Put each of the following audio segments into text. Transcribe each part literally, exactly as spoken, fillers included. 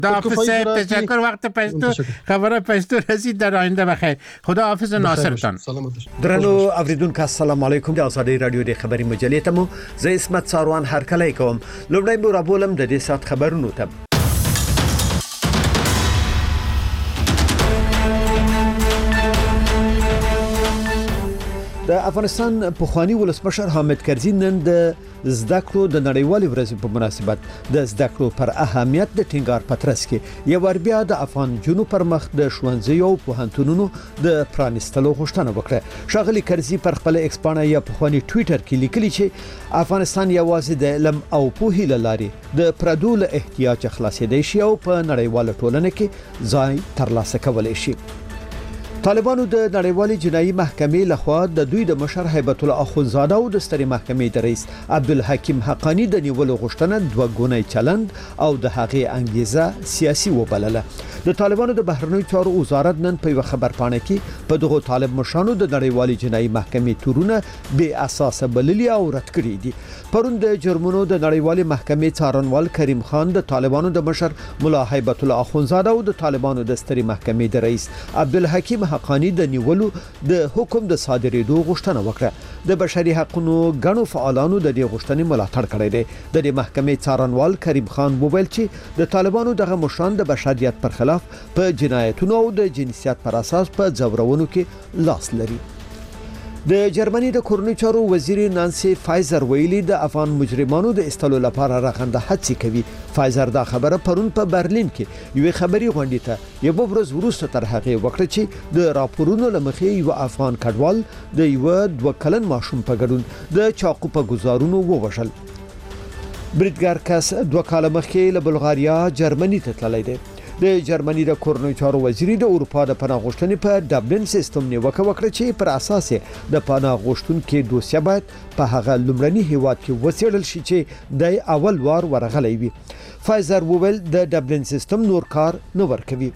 خدا حافظ صاحب، تشکر. وقت پشتو خبره پشتو رسید در آینده بخیر. خدا حافظ ناصرتان. درنو اوریدونکو السلام علیکم. د ازادي رادیو د خبري مجلې ته مو زه اسمت ساروان هرکلی کوم. لومړی مو رابولم د دې سات خبرونو ته. د افغانستان پخوانی ولسمشر حامد کرزي نن د زده کړو د نړیوالې ورځې په مناسبت د زده کړو پر اهمیت د ټینګار پترس کې یو ور بیا د افغان جنوب پر مخ د ښوونځیو او پوهنتونونو د پرانستلو غوښتنه وکړه. ښاغلي کرزي پر خپل ایکس پاڼه یا پخوانی ټوئیټر کې لیکلي چې افغانستان یوازې د علم او پوهې لارې د پردو له احتیاج خلاصېدای شي او په نړیواله ټولنه کې ځای ترلاسه کولای شي. طالبانو د نړیوالې جنایي محکمې لخوا د دوی د مشر هیبت الله اخوندزاده او د سترې محکمې د رئیس عبدالحکیم حقانی د نیولو غوښتنه دوه ګونی چلند او د هغې انګیزه سیاسي وبلله. د طالبانو د بهرنیو چارو وزارت نن په یو خبر پاڼه کې په دغه طالب مشرانو د نړیوالې جنایي محکمې تورونه بې اساسه بللي او رد کړي دي. پرون د جرمونو د نړیوالې محکمې څارنوال کریم خان د طالبانو د مشر مولا هیبت الله اخوندزاده او د طالبانو د سترې محکمې د رئیس عبدالحکیم حقانی د نیولو د حکم د صادرېدو غوښتنه وکړه. د بشري حقوقو غنو فعالانو د دې غوښتنې ملاتړ کړی دی. د دې محکمې څارنوال کریم خان وویل چې د طالبانو دغه مشران د بشریت پر خلاف په جنایتونو او د جنسیت پر اساس په ځورونو کې لاس لري. د جرمني د کورنۍ چارو وزیر نانسي فایزر ویلي د افغان مجرمانو د استلو لپاره رغنده هڅې کوي. فایزر دا خبره پرون په برلین کې یو خبري غونډه ته یو ورځ وروسته تر هغه وخت چې د راپورونو لمخې یو افغان کډوال د یو دوه کلن ماشوم په ګډون د چاقو په گزارونو ووژل. بریټګر کس دوه کال مخکې له بلغاریا جرمني ته تللی دی. د جرمني د کورنۍ چارو وزیر د اروپا د پناه غوښتنې په ډبلن سیستم نیوکه وکړه چې پر اساس د پناه غوښتونکو دوسیه باید په هغه لومړني هیواد کې وڅېړل شي چې د اول وار ورغلی وي. فایزر وویل د ډبلن سیستم نور کار نه ورکوي.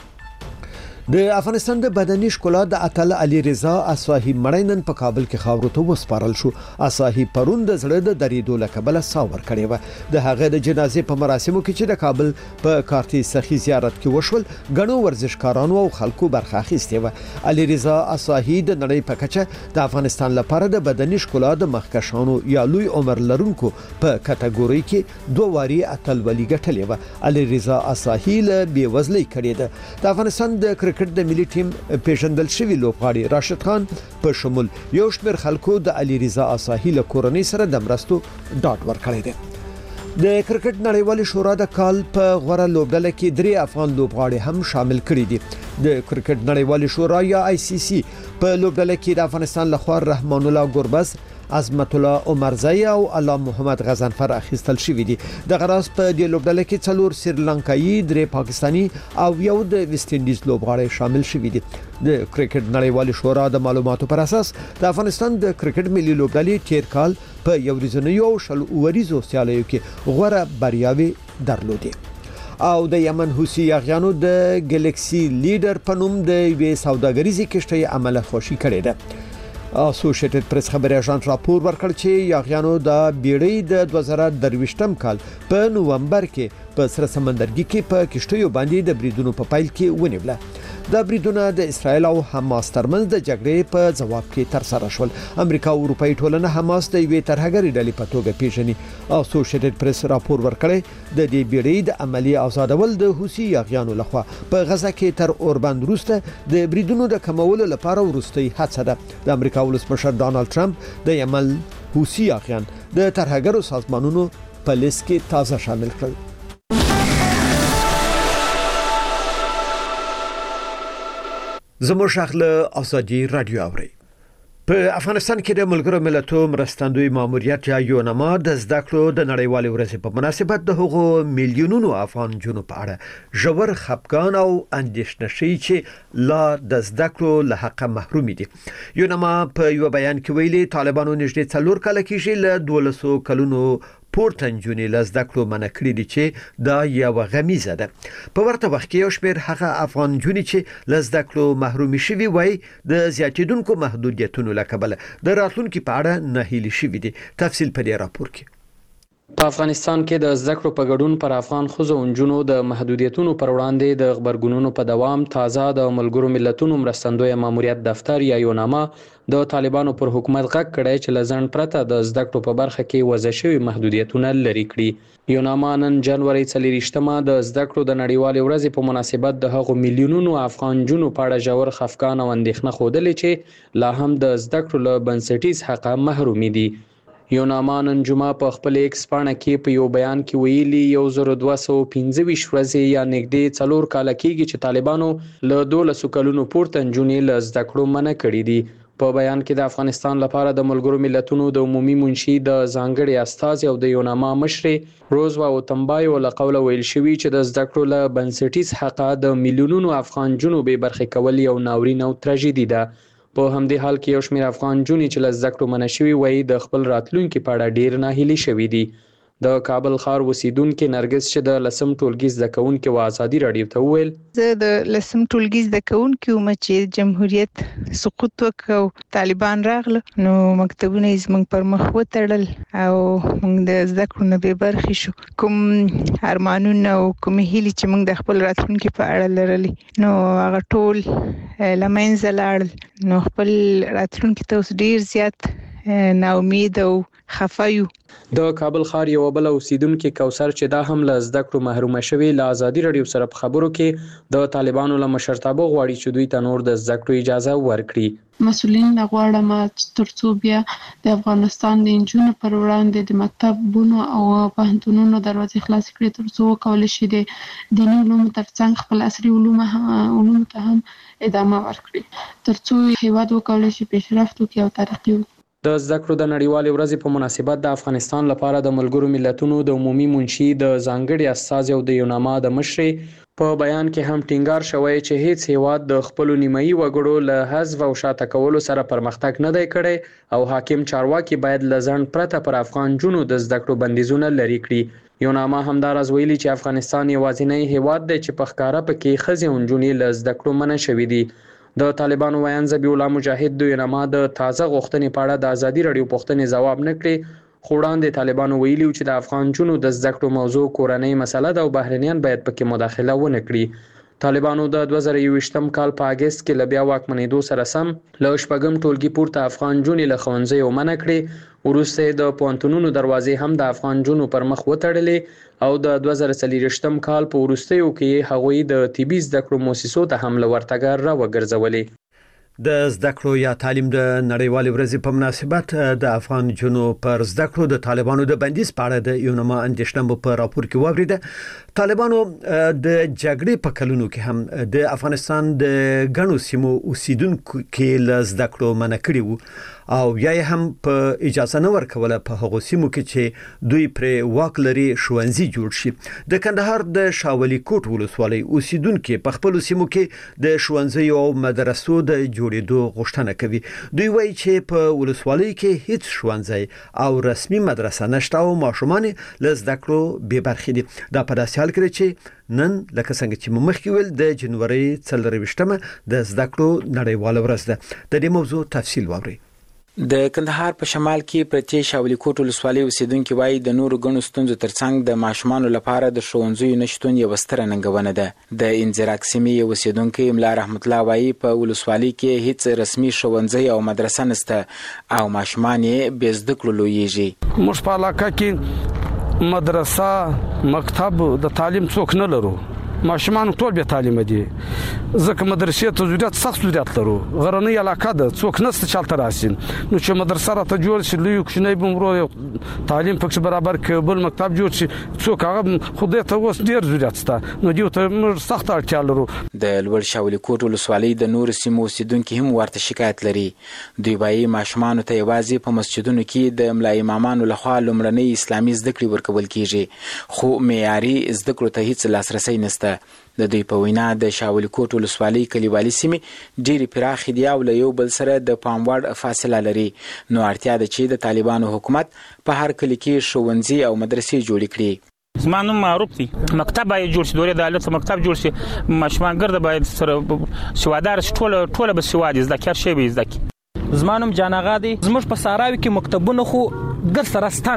د افغانستان د بدني ښکلا د اتل علي رضا اساهي مړینن په کابل کې خاورو ته وسپارل شو. اساهي پرون د زړه د دریدو لکبله ساور کړی و. د هغه د جنازې په مراسمو کې چې د کابل په کارتي سخي زیارت کې وشول غنو ورزشکارانو او خلکو برخه اخیسته و. علي رضا اساهي د نړۍ په کچه د افغانستان لپاره د بدني ښکلا د مخکشانو یا لوی عمر لرونکو په کټګوري کې دوه واري اتل ولي ګټلې و. علي رضا اساهي له بیوزلۍ کړی ده. د افغانستان د کرکټ د ملي ټیم پیژندل شوی لوبغاړي راشد خان په شمول یو شمېر خلکو د علي رضا اساهي له کورنۍ سره د مرستو ډاډ ورکړی دی. د کرکټ نړیوالې شورا د کال په غوړه لوبډله کې درې افغان لوبغاړي هم شامل کړي دي. د کرکټ نړیوالې شورا یا آی سی سی په لوبډله کې د افغانستان لخوا رحمان الله ګربز، عظمت الله عمرزی او علام محمد غزنفر اخیستل شوی دي. د غراس په دی لوبډله کې څلور سریلانکایي، درې پاکستانی او یو د ویسټ انډیز لوبغاړي شامل شوی دي. د کرکټ نړیوالې شورا د معلوماتو پر اساس د افغانستان د کرکټ ملي لوبډلې تیر کال په یو ورځنیو او شل اوریزو سیالیو کې غوړه بریاوي درلودي. او د یمن حوثي یاغیانو د ګلیکسي لیډر په نوم د وی سوداګریزي کشتۍ عمله خوشي کړې ده. اسوسییټډ پریس خبري اژانس راپور ورکړ چې یاغیانو د بیړۍ د دوه زره درویشتم کال په نوومبر کې په سره سمندرګي کې په کشتیو باندې د بریدونو په پایل کې ونیوله. د بریدونه د اسرایل او حماس ترمنځ د جګړې په جواب کې تر سره شول. امریکا او اروپאי ټولنه حماس د یوې ترهګرې ډلې په توګه پیژني. اسوسییټډ پریس راپور ورکړی د دې بیړۍ د عملی آزادول د حوثي یاغیانو لخوا په غزه کې تر اوربند وروسته د بریدونو د کمولو لپاره وروستۍ هڅه ده. د امریکا ولسمشر ډانلډ ټرمپ د یمن حوثي یاغیان د ترهګرو سازمانونو په لیست کې تازه شامل کړل. زموږ شغله ازادي رادیو اوري. په افغانستان کې د ملګرو ملتونو مرستندوی ماموریت یا یونما د زده کړو د نړیوالې ورځې په مناسبت د هغو میلیونونو افغان جنونو په اړه ژور خفګان او اندېښنه شي چې لا د زده کړو له حق محروم دي. یونما په یو بیان کې ویلي طالبانو نږدې څلور کال کېږي له دولسو کلونو پورته نجونې له زده کړو منع کړي دي چې دا یو غمیزه ده. په ورته وخت کې یو شمېر هغه افغان نجونې چې له زده کړو محرومې شوي وای د زیاتېدونکو محدودیتونو له کبله د راتلونکي په اړه ناهیلي شوي دي. تفصیل په دې راپور کې. په افغانستان کې د زده کړو په ګډون پر افغان ښځو او نجونو د محدودیتونو پر وړاندې د خبرګونونو په دوام تازه د ملګرو ملتونو مرستندوی ماموریت دفتر یا یوناما د طالبانو پر حکومت غږ کړی چې له ځنډ پرته د زده کړو په برخه کې وضع شوي محدودیتونه لرې کړي. یوناما نن جنوري څلېرویشتمه د زده کړو د نړیوالې ورځې په مناسبت د هغو میلیونونو افغان نجونو په اړه ژور خفګان او اندېښنه ښودلې چې لا هم د زده کړو له بنسټیز حقه محرومې دي. یوناما نن جمعه په خپل ایکس پاڼه کې په یو بیان کې ویلي یو زر دوه سوه پنځه ویشت ورځې یا نږدې څلور کاله کېږي چې طالبانو له دولسو کلونو پورته نجونې له زده کړو منع کړي دي. په بیان کې د افغانستان لپاره د ملګرو ملتونو د عمومي منشي د ځانګړي استازي او د یوناما مشرې روزوا اوتمبایو له قوله ویل شوي چې د زده کړو له بنسټیز حقه د میلیونونو افغان نجونو بې برخې کول یو ناورین او تراژیدي ده. په همدې حال کې یو شمېر افغان نجونې چې له زده کړو منع شوي وایي د خپل راتلونکي په اړه ډېر ناهیلي شوي دي. د کابل ښار اوسیدونکې نرګس چې د لسم ټولګي زده کوونکې و ازادي راډیو ته وویل زه د لسم ټولګي زده کوونکې وم چې جمهوریت سقوط وکړ، طالبان راغله، نو مکتبونه یې زموږ پر مخ وتړل او موږ د زده کړو نه بې برخې شو. کوم ارمانونه او کوم هیلې چې موږ د خپل راتلونکي په اړه لرلې نو هغه ټول له منځه لاړل. نو خپل راتلونکي ته اوس ډېر زیات ناامید او خفه یو. د کابل ښار یو بل اوسیدونکې کوثر چې دا هم له زده کړو محرومه شوې له ازادي راډیو سره په خبرو کې د طالبانو له مشرتابه غواړي چې دوی ته نور د زده کړو اجازه ورکړي. مسؤلین غواړم چې ترڅو بیا د افغانستان د نجونو پر وړاندې د مکتبونو او پوهنتونونو دروازې خلاص کړي، ترڅو وکولای شي د دیني علومو ترڅنګ خپل عصري علوم علوم ته هم ادامه ورکړي، ترڅو هیواد وکولای شي پیشرفت وکړي او ترقي وکړي. د زده کړو د نړیوالې ورځې په مناسبت د افغانستان لپاره د ملګرو ملتونو د عمومي منشي د ځانګړي استازي او د یوناما د مشرې په بیان کې هم ټینګار شوی چې هیڅ هیواد د خپلو نیمایي وګړو له حذف او شاته کولو سره پرمختګ نه دی کړی او حاکم چارواکي باید له ځنډ پرته پر افغان نجونو د زده کړو بندیزونه لرې کړي. یوناما همداراز ویلي چې افغانستان یوازینی هیواد دی چې په ښکاره پکې ښځې او نجونې له زده کړو منع شوي دي. د طالبانو ویاند ذبیح الله مجاهد د یوناما د تازه غوښتنې په اړه د ازادي راډیو پوښتنې ځواب نه کړي، خو وړاندې طالبانو ویلي چې د افغان نجونو د زده کړو موضوع کورنۍ مسله ده او بهرنیان باید پکې مداخله ونه کړي. طالبانو د دوه زره یوویشتم کال په اګست کې له بیا واکمنېدو سره سم له شپږم ټولګي پورته افغان نجونې له ښوونځیو منع کړې. وروسته د پوهنتونونو دروازې هم د افغان نجونو پر مخ وتړلې او د دوه زره څلېرویشتم کال په وروستیو کې هغوی د طبي زده کړو مؤسسو ته هم له ورتګ راوګرځولې. د زده کړو یا تعلیم د نړیوالې ورځې په مناسبت د افغان جنو پر زده کړو د طالبانو د بندیز په اړه د یوناما اندېښنه په راپور کې واوریده. طالبانو د جګړې په کلونو کې هم د افغانستان د غنو سیمو اوسیدونکو کې له زده کړو منع کړي وو او یا هم په اجازه نه ورکوله په هغو سیمو کې چې دوی پر واک لري ښوونځي جوړ شي. د کندهار د شاولي کوټ ولسوالۍ اوسیدونکو په خپل سیمو کې د ښوونځي او مدرسو د جوړېدو غوښتنه کوي. دوی وایي چې په ولسوالۍ کې هیڅ ښوونځي او رسمي مدرسه نشته او ماشومان له زده کړو بې برخې دي. دا په داسې حال کې چې نن لکه څنګه چې مخکې ویل د جنوري څلېرویشتمه د زده کړو نړیواله ورځ ده. د دې موضوع تفصیل واورئ. د کندهار په شمال کې پرتې شاولي کوټ ولسوالۍ اوسیدونکو وایي د نورو غنو ستونزو ترڅنګ د ماشومانو لپاره د ښوونځیو نشټون یو ستره ننګونه ده. د انزراک سیمې اوسیدونکو املا رحمت الله وایي په ولسوالۍ کې هیڅ رسمي ښوونځی او مدرسه نشته او ماشومان یې بې زده کړو لویږي. موږ په علاقه کې مدرسه مکتب د تعلیم څوک نه لرو، ماشومان ټول به تعلیم دي، ځکه مدرسې ته ضرورت سخت ضرورت لرو. غرنۍ علاقه ده، څوک نشته چلته راسي، نو چې مدرسه راته جوړ شي لوی کوچنی بمرو تعلیم پکې برابر کېبل مکتب جوړ شي، څوک هغه خدای ته اوس ډیر ضرورت شته، نو دیو ته موږ سخت اړتیا لرو. د لوړ شاولي کوټ ولسوالۍ د نور سیمو اوسیدونکو هم ورته شکایت لري. دوی وايي ماشومان ته یوازې په مسجدونو کې د املا امامانو لخوا لومړنۍ اسلامي زده کړې ورکول کیږي، خو معیاري زده کړو ته هیڅ لاسرسی نشته. د دوی په وینا د شاولي کوټ ولسوالۍ کلیوالي سیمې ډېرې پراخې دي او له یو بل سره د پام وړ فاصله لري، نو اړتیا ده چې د طالبانو حکومت په هر کلي کې ښوونځي او مدرسې جوړې کړي. زما نوم معروف دی، مکتب باید جوړ شي، دورې د عدالت مکتب جوړ شي، ماشومان ګرده باید سره سوادار شي، ټوله ټوله به سواد زده کړي شي به زده کړي. زما نوم جان آغا دی. زموږ په صحراوي کې مکتبونه خو ګر سره ستانه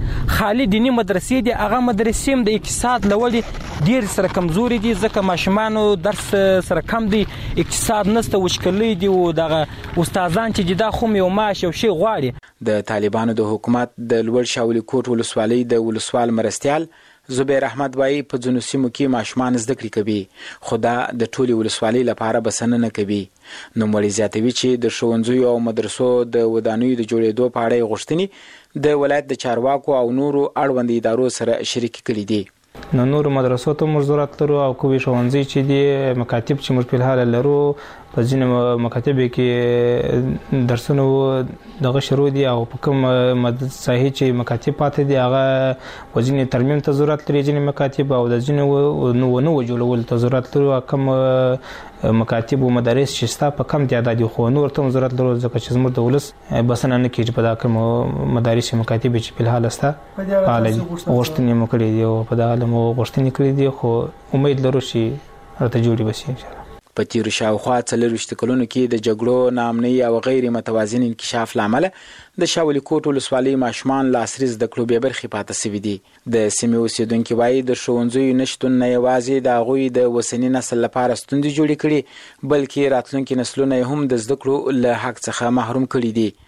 خالي دینی مدرسې دي هغه مدرسې هم د اقتصاد لوړ ډیر سره کمزوري دي ځکه ماشومانو درس سره کم دي اقتصاد نسته وشکلې دي او دغه استادان چې دا خو یو معاش او شی غواړي د طالبانو د حکومت د لوړ شاولي کوټ ولسوالۍ د ولسوال مرستيال زبیر احمد وایي په ځینو سیمو کې ماشومان زده کړې کوي خو دا د ټولې ولسوالۍ لپاره بسنه نه کوي. نوموړی زیاتوي چې د ښوونځیو او مدرسو د ودانیو د جوړېدو په اړه یې غوښتنې د ولایت د چارواکو او نورو اړوند ادارو سره شریک کړي دي. نو نور مدرسو ته موږ ضرورت لرو او کومې ښوونځي چې دي مکاتب چې موږ په الحال لرو په ځینو مکاتب کې درسونه دغه شروع دي او په کوم صحیح چې مکاتب پاتې دي هغه وځینې ترمیم ته ضرورت لري ځینې مکاتب او د ځینې نو نو جوړول ته ضرورت لري کوم مکاتب او مدارس چې ستا په کم تعداد خو نور ته ضرورت لري ځکه چې زموږ د ولس بسنه نه کیږي په دا کوم مدارس مکاتب چې په الحال استا حال غوښتنې مو کړې دي او په دا حال مو غوښتنې کړې دي خو امید لرو چې راته جوړي وشي ان شاء الله. په تیرو شاوخوا څلورویشت کلونو کې د جګړو ناامنۍ او غیر متوازن انکشاف لامل د شاولي کوټ ولسوالۍ ماشومان له عصري زده کړو بې برخې پاتې سوي دي. د سیمې اوسیدونکي وایي د ښوونځیو نشتون نه یوازې د هغوی د اوسني نسل لپاره ستونزې جوړې کړي بلکې راتلونکي نسلونه هم د زده کړو له حق څخه محروم کړي دي.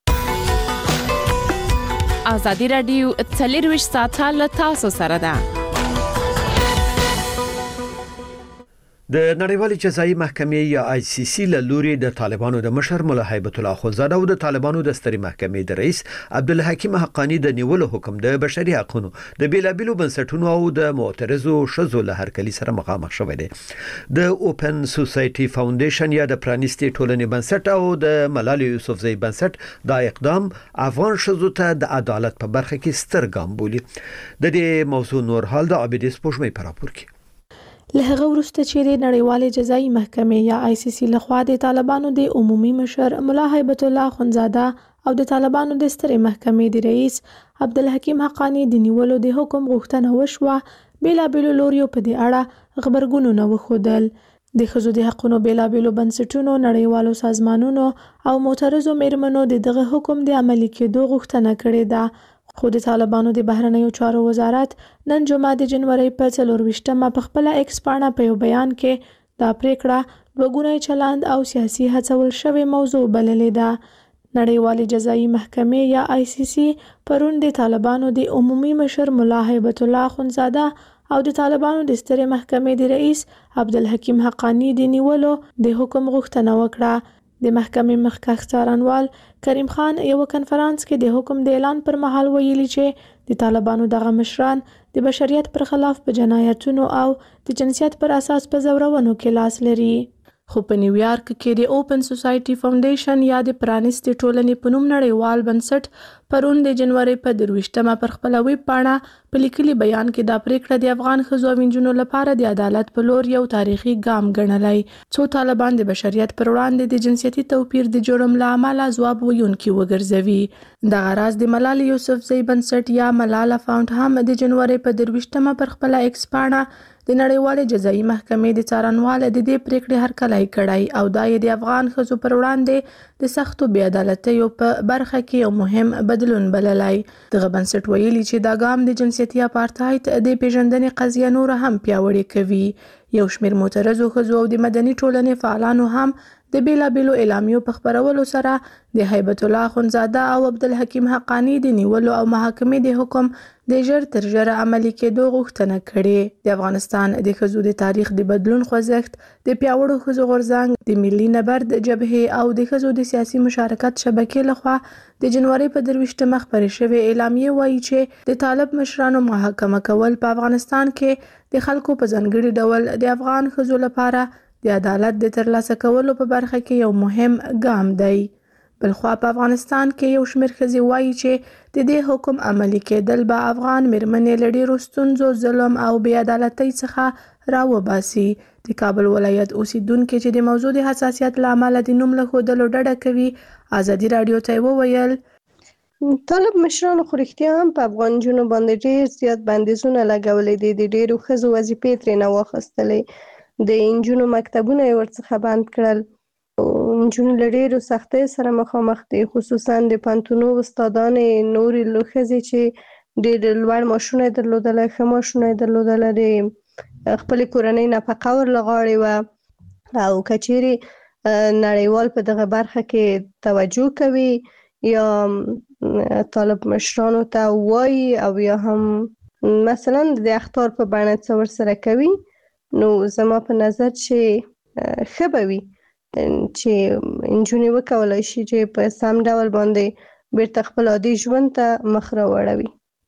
ازادي راډیو څلورویشت ساعته له تاسو سره ده. د نړیوالې جزایي محکمې یا آی سی سی له لوري د طالبانو د مشر مولا هیبت الله اخوندزاده او د طالبانو د سترې محکمې د رئیس عبدالحکیم حقانی د نیولو حکم د بشري حقوقو د بیلابیلو بنسټونو او د معترضو شذو له هرکلي سره مخامخ شوی دی. د اوپن سوسایټي فاونډیشن یا د پرانیستي ټولنې بنسټ او د ملالۍ یوسفزۍ بنسټ دا اقدام افغان شذو ته د عدالت په برخه کې ستر ګام بولي. د دې موضوع نور حال د عابدې سپوږمۍ په راپور کې. له هغه وروسته چې د نړیوالې جزایي محکمې یا آی سی سی لخوا د طالبانو د عمومي مشر مولا هیبت الله اخوندزاده او د طالبانو د سترې محکمې د رئیس عبدالحکیم حقانی د نیولو د حکم غوښتنه وشوه بیلابیلو لوریو په دې اړه خبرګونونه وښودل. د ښځو د حقونو بیلابیلو بنسټونو نړیوالو سازمانونو او معترضو میرمنو د دغه حکم د عملي کېدو غوښتنه کړې ده. خو د طالبانو د بهرنیو چارو وزارت نن جمعه د جنوري په څلورویشتمه په خپل ایکس پاڼه په یو بیان کې دا پریکړه دوګونی چلند او سیاسي هڅول شوی موضوع بللې ده. نړیوالې جزایي محکمې یا آی سی سی پرون د طالبانو د عمومي مشر مولا هیبت الله اخوندزاده او د طالبانو د سترې محکمې د رئیس عبدالحکیم حقانی د نیولو د حکم غوښتنه وکړه. د محکمې مخکښ څارنوال کریم خان یو کنفرانس کې د حکم د اعلان پر مهال ویلي چې د طالبانو دغه مشران د بشریت پر خلاف په جنایتونو او د جنسیت پر اساس په زورونو کې لاس لري. خو په نیویارک کې د اوپن سوسایټي فاونډیشن یا د پرانیستي ټولنې په نوم نړیوال بنسټ پرون د جنوري په درویشتمه پر خپل ویب پاڼه په لیکلي بیان کې دا پریکړه د افغان ښځو او نجونو لپاره د عدالت په لور یو تاریخي ګام ګڼلی. څو طالبان د بشریت پر وړاندې د جنسیتي توپیر د جرم له امله ځواب ویونکي وګرځوي. دغه راز د ملالۍ یوسفزۍ بنسټ یا ملاله فاونډ هم د جنوري په درویشتمه پر خپل ایکس پاڼه د نړیوالې جزایي محکمې د څارنوال د دې پریکړې هرکلی کړی او دا یې د افغان ښځو پر وړاندې د سختو بې عدالتیو په برخه کې یو مهم بدلون بللی. دغه بنسټ ویلي چې دا ګام د جنسیتي اپارټایډ د پیژندنې قضیه نور هم پیاوړې کوي. یو شمېر معترضو ښځو او د مدني ټولنې فعالانو هم د بیلابیلو اعلامیو په خپرولو سره د هیبت الله اخوندزاده او عبدالحکیم حقانی د نیولو او محاکمې د حکم د ژر تر ژره عملي کېدو غوښتنه کړې. د افغانستان د ښځو د تاریخ د بدلون خوځښت د پیاوړو ښځو غورځنګ د ملي نبرد جبهې او د ښځو د سیاسي مشارکت شبکې لخوا د جنوري په درویشتمه خپرې شوې اعلامیې وایي چې د طالب مشرانو محاکمه کول په افغانستان کې د خلکو په ځانګړي ډول د افغان ښځو لپاره د عدالت د ترلاسه کولو په برخه کې یو مهم ګام دی. بلخوا په افغانستان کې یو شمېر ښځې وایي چې د دې حکم عملي کېدل به افغان میرمنې له ډېرو ستونزو، ظلم او بې عدالتۍ څخه راوباسي. د کابل ولایت اوسیدونکي چې د موضوع د حساسیت له امله د نوم له ښودلو ډډه کوي ازادي راډیو ته وویل طالب مشرانو خو رښتیا هم په افغان نجونو باندې ډېر زیات بندیزونه لګولي دي. د ډېرو ښځو وظیفې ترېنه واخیستلې، د نجونو مکتبونه یې ورڅخه بند کړل. نجونې له ډېرو سختۍ سره مخامخ دي، خصوصا د پوهنتونو استادانې نورې ښځې چې ډېر لوړ معاشونه یې درلودل، ښه معاشونه یې درلودل، د خپلې کورنۍ نفقه ورلغاړې وه. او که چیرې نړیوال په دغه برخه کې توجه کوي یا طالب مشرانو ته وایي او یا هم مثلا د اخطار په بڼه څه ورسره کوي، نو زما په نظر چې ښه به وي چې نجونې وکولای شي چې په سم ډول باندې بیرته خپل عادي ژوند ته مخ راوړوي.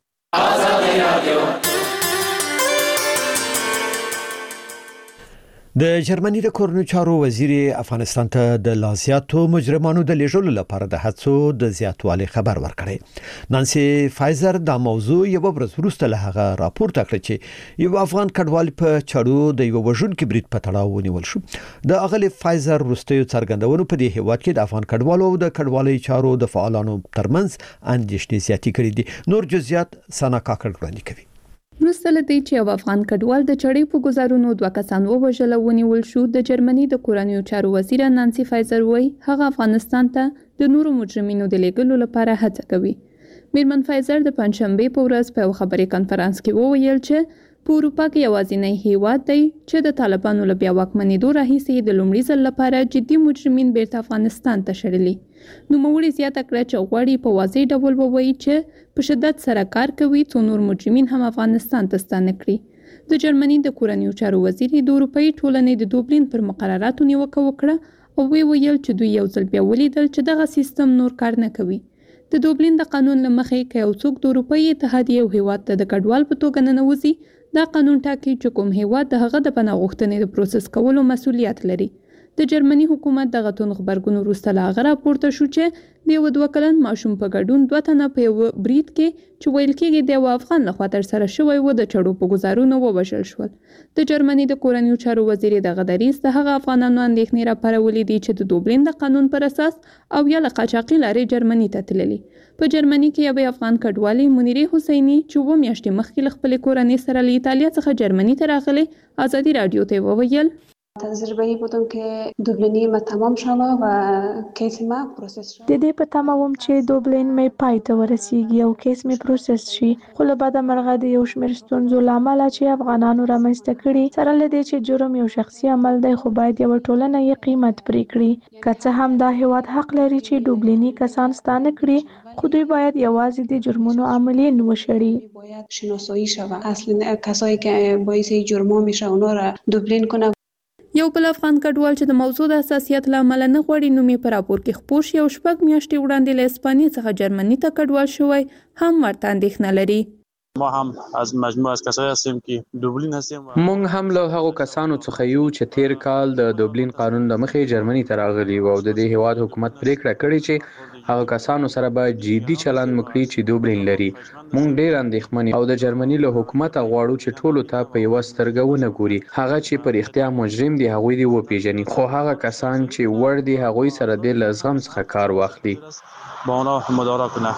د جرمني د کورنیو چارو وزیر افغانستان ته د لازیاتو مجرمانو د لیږلو لپاره د هڅو د زیاتوالي خبر ورکړی. نانسي فایزر دا موضوع یو ورځ وروسته له هغه راپورته کړ چې یو افغان کډوال په چړو د یو وژونکي برید په تړاو ونیول شو. د اغلی فایزر وروستیو څرګندونو په دې هیواد کې د افغان کډوالو او د کډوالۍ چارو د فعالانو ترمنځ اندېښنې زیاتې کړې دي. نور جزئیات سنا کاکړ وړاندې کوي. وروسته له دې چې یو افغان کډوال د چړې په ګزارونو دوه کسان ووژل او ونیول شو، د جرمني د کورنیو چارو وزیر نانسي فایزر وایي هغه افغانستان ته د نورو مجرمینو د لیږلو لپاره هڅه کوي. میرمن فایزر د پنځشنبې په ورځ په یو خبري کانفرنس کې وویل چې په اروپا کې یوازینی هیواد دی چې د طالبانو له بیا واکمنېدو راهیسې د لومړي ځل لپاره جدي مجرمین بیرته افغانستان ته شړلي. نوموړي زیاته کړه چې غواړي په واضح ډول ووایي چې په شدت سره کار کوي څو نور مجرمین هم افغانستان ته ستانه کړي. د جرمني د کورنیو چارو وزیر د اروپאי ټولنې د دوبلین پر مقرراتو نیوکه وکړه او وی ویل چې دوی یو ځل بیا ولیدل چې دغه سیستم نور کار نه کوي. د دوبلین د قانون له مخې که یو څوک د اروپאי اتحادیې او هیواد ته د کډوال په توګه ننوځي، دا قانون ټاکي چې کوم هیواد د هغه د پناه غوښتنې د پروسس کولو مسؤلیت لري. د جرمني حکومت دغه توغ خبرګون وروسته له هغه راپورته شو چې د یو دوه کلن ماشوم په ګډون دوه تنه په یو برید کې چې ویل کېږي د یو افغان لخوا ترسره شوی و د چړو په ګزارونو ووژل شول. د جرمني د کورنیو چارو وزیر دغه دریځ د هغه افغانانو اندېښنې راپارولې دي چې د دوبلین د قانون پر اساس او یا له قاچاقي لارې جرمني ته تللي. په جرمني کې یو افغان کډوالې منیرې حسیني چې و میاشتې مخکې له خپلې کورنۍ سره له ایتالیا څخه جرمني ته راغلې، ازادي رادیو ته وویل تجربه‌ای بودم که دوبلینی ما تمام شوه و کیس ما پروسس شد. د دې په تمه وم چې دوبلین مې پای ته ورسیږي او کیس مې پروسس شي، خو له بده مرغه د یو شمېر ستونزو له امله چې افغانانو رامنځته کړي، سره له دې چې جرم یو شخصي عمل دی خو باید یوه ټولنه یې قیمت پرې کړي. که څه هم دا هیواد حق لري چې دوبلینی کسان ستانه کړي، خو دوی باید یوازې د جرمونو عاملین وشړي. باید شناسایی شوه اصلا کسایی که باعث جرم‌ها میشه اونا را دوبلین کنه. یو بل افغان کډوال چې د موضوع د حساسیت له امله نه غواړي نوم یې په راپور کې خپور شي او شپږ میاشتې وړاندې له اسپانیې څخه جرمني ته کډوال شوی، هم ورته اندېښنه لري. ما هم از مجموعه از کسایی هستیم که دوبلین هستیم. مونږ هم له هغو کسانو څخه یو چې تیر کال د دوبلین قانون د مخې جرمني ته راغلي او د دې هیواد حکومت پریکړه کړې چې هغه کسانو سره به جدي چلند وکړي چې دوبلین لري. مونږ ډېر اندېښمن او د جرمني له حکومت غواړو چې ټولو ته په یوه سترګه ونه ګوري. هغه چې پر اختیا مجرم دي هغوی دې وپیژني، خو هغه کسان چې وړ دي هغوی سره دې له زغم څخه کار واخلي. با اونا مدارا کنه.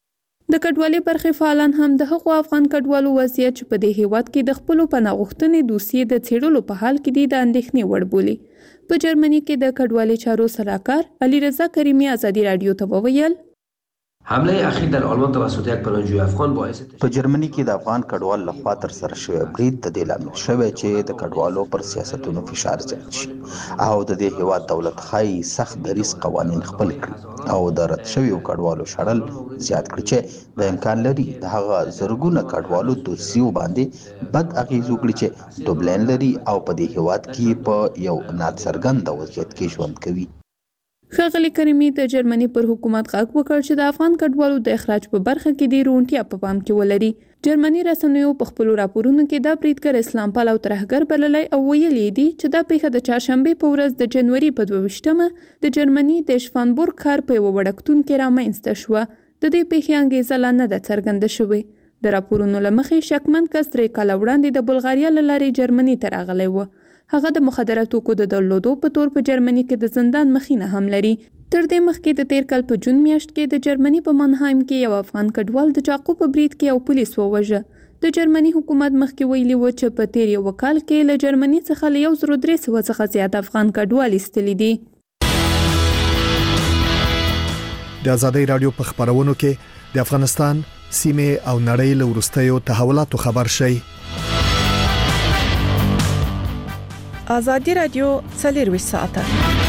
د کډوالۍ برخې فعالان هم د هغو افغان کډوالو وضعیت چې په دې هیواد کې د خپلو پناه غوښتنې دوسیې د څېړلو په حال کې دي د اندېښنې وړ بولي. په جرمني کې د کډوالۍ چارو سلاکار علی رضا کریمی ازادي رادیو ته وویل حمله اخیر در آلمان توسط یک پناهجوی افغان باعث په جرمني کې د افغان کډوال لخوا تر سره شوی برید د دې لامل شوی چې د کډوالو پر سیاستونو فشار زیات شي او د دې هیواد دولت خای سخت دریځ قوانین خپل کړي او د رد شویو کډوالو شړل زیات کړي چې د امکان لري د هغه زرګونه کډوالو دوسیو باندې بد اغیز وکړي چې دوبلین لري او په دې هیواد کې په یو ناڅرګند وضعیت کې ژوند کوي. ښاغلي کریمي د جرمني پر حکومت غږ وکړ چې د افغان کډوالو د اخراج په برخه کې د روڼتیا په پام کې ولري. جرمني رسنیو په خپلو راپورونو کې دا بریدګر اسلام پال او ترهګر بللی او ویلي دي چې دا پیښه د چهارشنبې په ورځ د جنوري په دوه ویشتمه د جرمني د شفانبورګ ښار په یوه وړکتون کې رامنځته شوه. د دې پیښې انګیزه لا نه ده څرګنده شوې. د راپورونو له مخې شکمن کس درې کاله وړاندې د بلغاریا له لارې جرمني ته راغلی و. هغه د مخدره توکو د درلودو په تور په جرمني کې د زندان مخینه هم لري. تر دې مخکې د تیر کال په جون میاشت کې د جرمني په مانهایم کې یو افغان کډوال د چاقو په برید کې یو پولیس ووژه. د جرمني حکومت مخکې ویلي و چې په تیر یو کال کې له جرمني څخه له یو زرو درې سوه څخه زیات افغان کډوال ایستلي دي. د ازادۍ رادیو په خبرونو کې د افغانستان سیمه او نړۍ له وروستیو تحولاتو خبر شئ. ازادي رادیو څلرویشت ساعته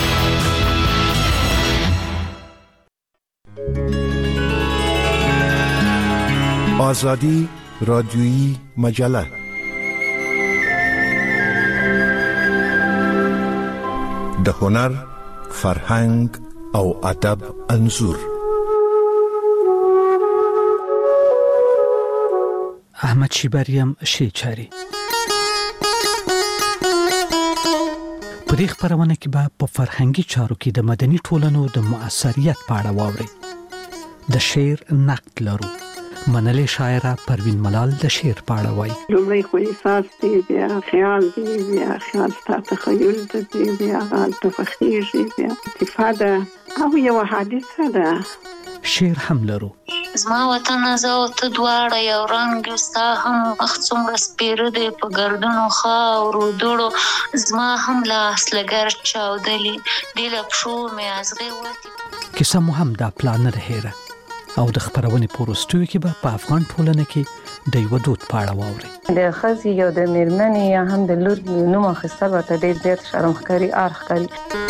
آزادی رادیویی مجله د هنر، فرهنګ او ادب انځور. احمد شیبریم شیچاری. په دې خبرونه کې به په فرهنګي چارو کې د مدني ټولنو د مؤثریت په اړه واوري. د شعر نقد لرو. منلې شاعره پروین ملال د شعر په اړه وایي. لومړی خو احساس دی، بیا خیال دی، بیا خیال ستاسو تخیل دی، بیا غال تفخیږي، بیا استفاده او یو حادثه ده. شعر هم لرو. زما وطن زو ته دواړه یو رنگ ستا هم مخ څومره سپیره دی په ګردونو خاورو دوړو زما هم لاس لګر چاودلی دی له پښو مې ازغې وتی. کیسه مو هم دا پلان نه هېره او د خبرونې په وروستیو کې به په افغان ټولنه کې د یو دود په اړه واوري. د ښځې یا د میرمنې یا هم د لور نوم اخیستل ورته ډېر زیات شرم ښکاري، ار ښکاري.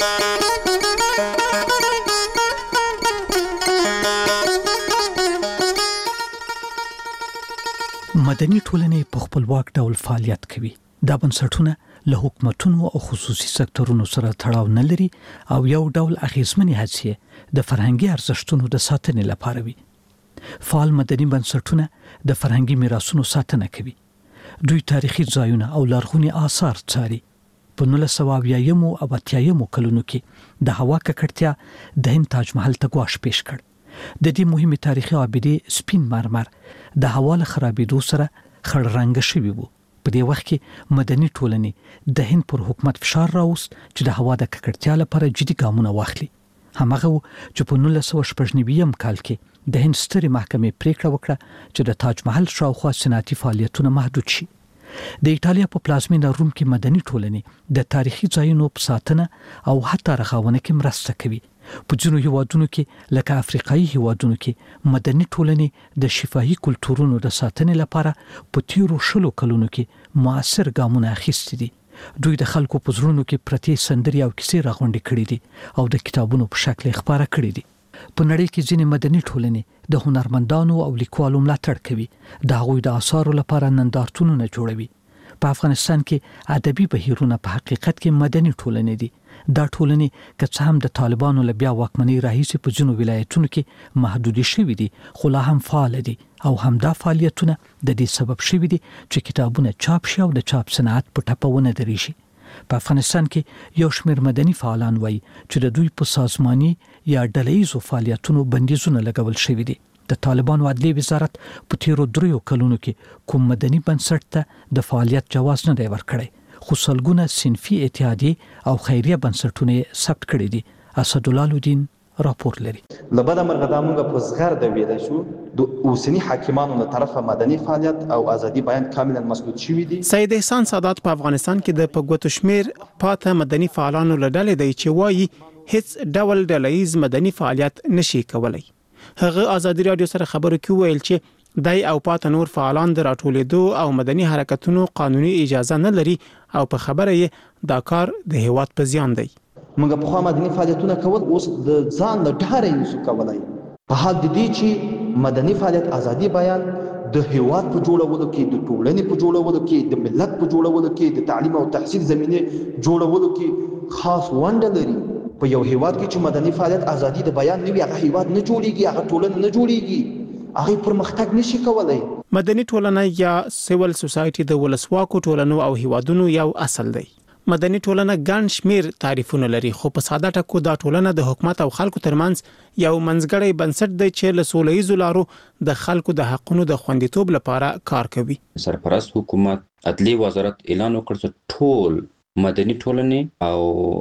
مدني ټولنې په خپلواک ډول فعالیت کوي. دا بنسټونه له حکومتونو او خصوصي سکتورونو سره تړاو نه لري او یو ډول اغیزمنې هڅې د فرهنګي ارزښتونو د ساتنې لپاره وي. فعال مدني بنسټونه د فرهنګي میراثونو ساتنه کوي. دوی تاریخي ځایونه او لرغوني آثار څاري. په نولس سوه اویایم او اتیایم کلونو کې د هوا ککړتیا د هند تاج محل ته ګواښ پیښ کړ. د دې مهمه تاریخي ابدي سپین مرمر د هوا له خرابېدو سره خړ رنګ شوی وو. په دې وخت کې مدني ټولنې د هند پر حکومت فشار راوست چې د هوا د ککړتیا لپاره جدي ګامونه واخلي. همغه چې په نولس سوه شپږ نوي کال کې د هند سترې محکمې پریکړه وکړه چې د تاج محل شاوخوا صنعتي فعالیتونه محدود شي. د ایټالیا په پلازمینه روم کې مدني ټولنې د تاریخي ځایونو په ساتنه او حتی رغاونه کې مرسته کوي. په ځینو هیوادونو کې لکه افریقایي هیوادونو کې مدني ټولنې د شفاهي کلتورونو د ساتنې لپاره په تیرو شلو کلونو کې مؤثر ګامونه اخیستي دي. دوی د خلکو په زړونو کې پرتې سندرې او کیسې راغونډې کړې دي او د کتابونو په شکل خبره کړې دي. په نړۍ کې ځینې مدني ټولنې د هنرمندانو او لیکوالو ملاتړ کوي. د هغوی د آثارو لپاره نندارتونونه جوړوي. په افغانستان کې ادبي بهیرونه په حقیقت کې مدني ټولنې دي. دا ټولنې که څه هم د طالبانو له بیا واکمنۍ راهیسې په ځینو ولایتونو کې محدودې شوي دي، خو لا هم فعال دي او همدا فعالیتونه د دې سبب شوي دي چې کتابونه چاپ شي او د چاپ صنعت په ټپه ونه درېږي. په افغانستان کې یو شمېر مدني فعالان وایي چې د دوی په سازماني یا ډلهییزو فعالیتونو بندیزونه لګول شوي دي. د طالبانو عدلیې وزارت په تیرو دریو کلونو کې کوم مدني بنسټ ته د فعالیت جواز نه دی ورکړی، خو سلګونه صنفي اتحادیې او خیریه بنسټونه ثبت کړي دي. اسدالله الدین راپور لري. لبدا مرغه موږ په زغر د ویل شو د اوسنی حاکمانو له طرفه مدني فعالیت او ازادي بیان کاملا مسدود شوی دي. سید احسان سادات په افغانستان کې د پګوتو شمیر پاته مدني فعالانو له ډلې دی چې وایي هیڅ ډول ډلهییز مدني فعالیت نشي کولای. هغه ازادي رادیو سره خبرو کې ویل چې دای او پات نور فعالان د راټولېدو او مدني حرکتونو قانوني اجازه نه لري او په خبره یې دا کار د هیواد په زیان دی. موږ په خوا مدني فعالیتونه کول اوس د ځان له ډاره نشو کولای. په حال د دې چې مدني فعالیت ازادي بیان د هیواد په جوړولو کې، د ټولنې په جوړولو کې، د ملت په جوړولو کې، د تعلیم او تحصیل زمینه جوړولو کې خاص ونډه لري. په یو هیواد کې چې مدني فعالیت ازادي د بیان نه وي، هغه هیواد نه جوړیږي، هغه ټولنه نه جوړیږي، هغه پرمختګ نشي کولای. مدني ټولنه یا سیول سوسایټي د ولسواکو ټولنو او هیوادونو یو اصل دی. مدني ټولنه ګڼ شمیر تعریفونه لري، خو په ساده ټکو دا ټولنه د حکومت او خلکو ترمنځ یو منځګړی بنسټ دی چې له سولهییزو لارو د خلکو د حقونو د خوندیتوب لپاره کار کوي. سرپرست حکومت عدلیې وزارت اعلان وکړ چې ټول مدني ټولنې او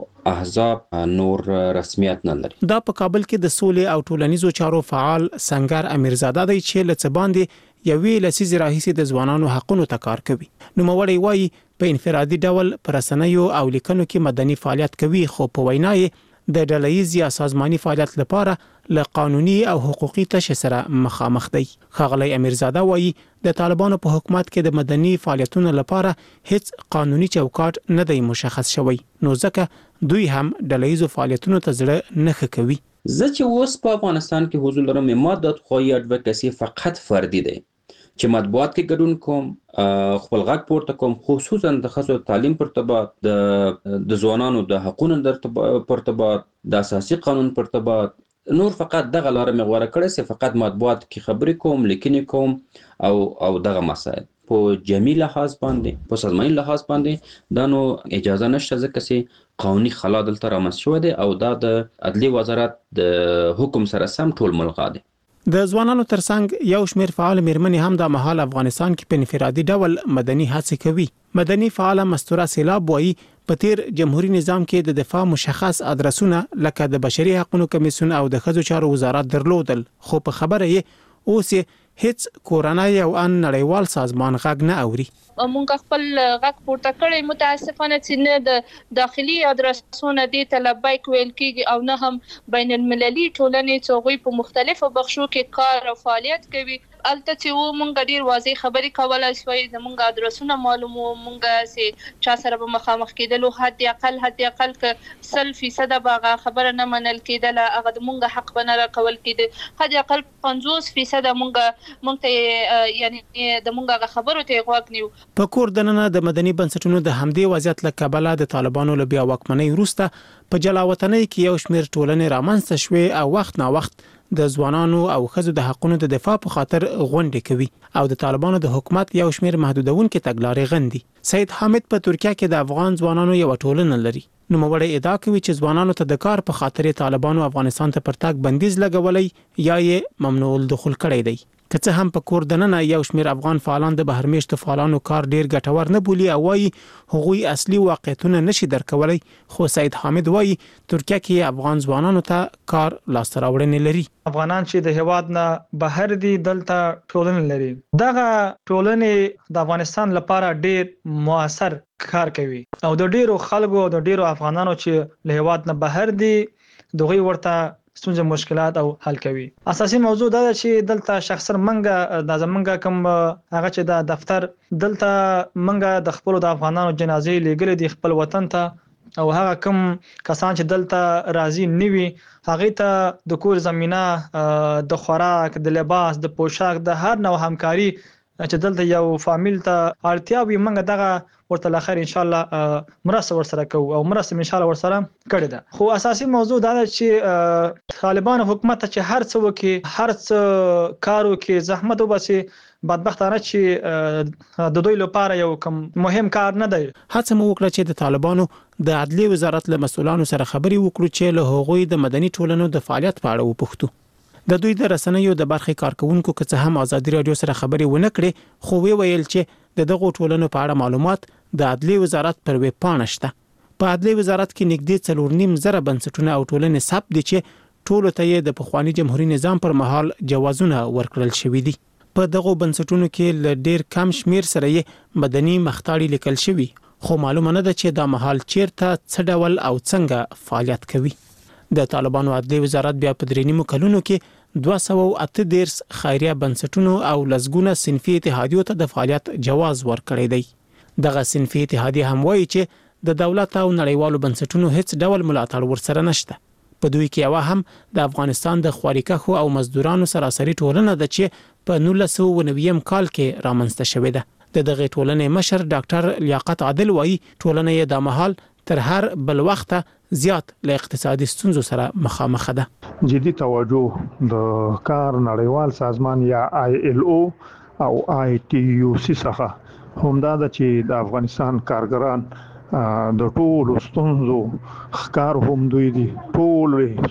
احزاب نور رسمیت نه لري. دا په کابل کې د سولې او ټولنیزو چارو فعال سنگر امیرزاده دی چې لڅ باندې یوې لسیزې راهیسې د ځوانانو حقونو ته کار کوي. نوموړی وایي په انفرادي ډول پر رسنیو او لیکنو کې مدني فعالیت کوي، خو په وینا یې د ډلهییز یا سازماني فعالیت لپاره له قانوني او حقوقي تشه سره مخامخ دی. ښاغلی امیرزاده وایي د طالبانو په حکومت کې د مدني فعالیتونو لپاره هیڅ قانوني چوکاټ نه دی مشخص شوی، نو ځکه دوی هم ډلهییزو فعالیتونو ته زړه نه ښه کوي. زه چې اوس په افغانستان کې حضور لرم، ما د خوایي اډوکاسي فقط فردي دی چې مطبوعات کې ګډون کوم، خپل غږ پورته کوم، خصوصا د ښځو تعلیم پر ارتباط، د د ځوانانو د حقونو پر ارتباط، د اساسي قانون پر ارتباط، نور فقط دغه لاره مې غوره کړې چې فقط مطبوعات کې خبرې کوم، لیکنې کوم او او دغه مسایل په جمعي لحاظ باندې، په سازماني لحاظ باندې دا نو اجازه نشته، ځکه چې قانوني خلا دلته رامنځته شوی دی او دا د عدلي وزارت د حکم سره سم ټول ملغا دی. د ځوانانو ترڅنګ یو شمېر فعال میرمنې هم د مهال افغانستان کې په انفرادي ډول مدني هڅې کوي. مدني فعاله مستوره سیلاب وایي په تیر جمهوریت نظام کې د دفاع مشخص ادرسونه لکه د بشري حقوقو کمیسیون او د ښځو چارو وزارت درلودل، خو په خبره یې اوس هیڅ کورنۍ او ان نړیوال سازمان غږ نه اوري. مونږ خپل غږ پورته کړی، متاسفانه چې نه د داخلي ادرسونه دې ته لبیک ویل کیږي او نه هم بین المللي ټولنې چې هغوی په مختلفو بخشو کې کار او فعالیت کوي. الته چې و مونږ ډیر واضح خبرې کولای شوي، زمونږ ادرسونه معلومو، مونږ چې چا سره به مخامخ کېدلو حد اقل حد اقل که سل فیصد به خبره نه منل کېدله، هغه د مونږ حق به نه راکول کېده، حد اقل پنځوس فیصد مونږ مونږ ته یعنی د مونږ هغه خبرو ته غوږ نیو. په کور دننه د مدني بنسټونو د همدې وضعیت له کبله د طالبانو له بیا واکمنۍ وروسته په جلاوطنۍ کې یو شمېر ټولنې رامنځته شوې او وخت نا وخت د ځوانانو او ښځو د حقونو د دفاع په خاطر غونډې کوي او د طالبانو د حکومت یو شمېر محدودونکې تګلارې غندي. سید حامد په ترکیه کې د افغان ځوانانو یو ټولنه لري. نوموړی ادعا کوي چې ځوانانو ته د کار په خاطر طالبانو افغانستان ته پرتګ بندیز لګولای یا یې ممنوع الدخول کړی دی. که څه هم په کور دننه یو شمېر افغان فعالان د بهرمیشتو فعالانو کار ډیر ګټور نه بولي او وایي هغوی اصلي واقعیتونه نشي درکولای، خو سید حامد وایي ترکیه کې افغان ځوانانو ته کار لاسته راوړنې لري. افغانان چې د هیواد نه بهر دي دلته ټولنې لري، دغه ټولنې د افغانستان لپاره ډیر موثر کار کوي او د ډیرو خلکو او د ډیرو افغانانو چې له هیواد نه بهر دي دغه ورته ستونزې مشکلات او حل کوي. اساسي موضوع دا ده چې دلته شخصا منګه د زمنګ کوم هغه چې د دفتر دلته منګه د خپل د افغانانو جنازې لګل دي خپل وطن ته او هغه کوم کسان چې دلته راضي نیوي هغه ته د کور زمينه د خوراک د لباس د پوشاک د هر نوع همکاري چې دلته یو فامیل ته اړتیا وي منګه دغه ورته لاخر ان شاء الله مرسته ورسره کوو او مرسته ان شاء الله ورسره کړی ده. خو اساسي موضوع دا ده چې طالبان حکومت چې هر څه وکي، هر څه کارو کې زحمت وباسي، بدبختانه چې د دوی لپاره یو کوم مهم کار نه دی. هڅه مو وکړه چې د طالبانو د عدلي وزارت له مسؤلانو سره خبرې وکړو چې له هغوی د مدني ټولنو د فعالیت په اړه وپوښتو. د دوی د رسنیو د برخې کارکونکو که څه هم ازادي رادیو سره خبرې ونه کړې، خو وی ویل چې د دغو ټولنو په اړه معلومات د عدلي وزارت پر ویب پاڼه شته. په عدلي وزارت کې نږدې څلور نیم زره بنسټونه او ټولنې ثبت دي چې ټولو ته یې د پخواني جمهوریت نظام پر مهال جوازونه ورکړل شوي دي. په دغو بنسټونو کې له ډیر کم شمیر سره یې مدني مختاړي لیکل شوي، خو معلومه نه ده چې دا مهال چیرته څه ډول او څنګه فعالیت کوي. د طالبانو عدلي وزارت بیا په درې نیمو کلونو کې دوه سوه او اته دېرش خیریه بنسټونو او لسګونه صنفي اتحادیو ته د فعالیت جواز ورکړی دی. دغه صنفي اتحادیه هم وایي چې د دولت او نړیوالو بنسټونو هیڅ ډول ملاتړ ورسره نشته. په دوی کې یوه هم د افغانستان د خواريکښو او مزدورانو سراسري ټولنه ده چې په نولس سوه اوه نوي کال کې رامنځته شوې ده. د دغه ټولنې مشر ډاکټر لیاقت عادل وایي ټولنه یې د مهال تر هر بل وخت زیات له اقتصادي ستونزو سره مخامخ ده. جدي توجه د کار نړیوال سازمان یا آی ایل او او آی ټي یو سی څخه همدا د چې د افغانستان کارګران د ټولو ستونزو ښکار هم دوی دي، ټولې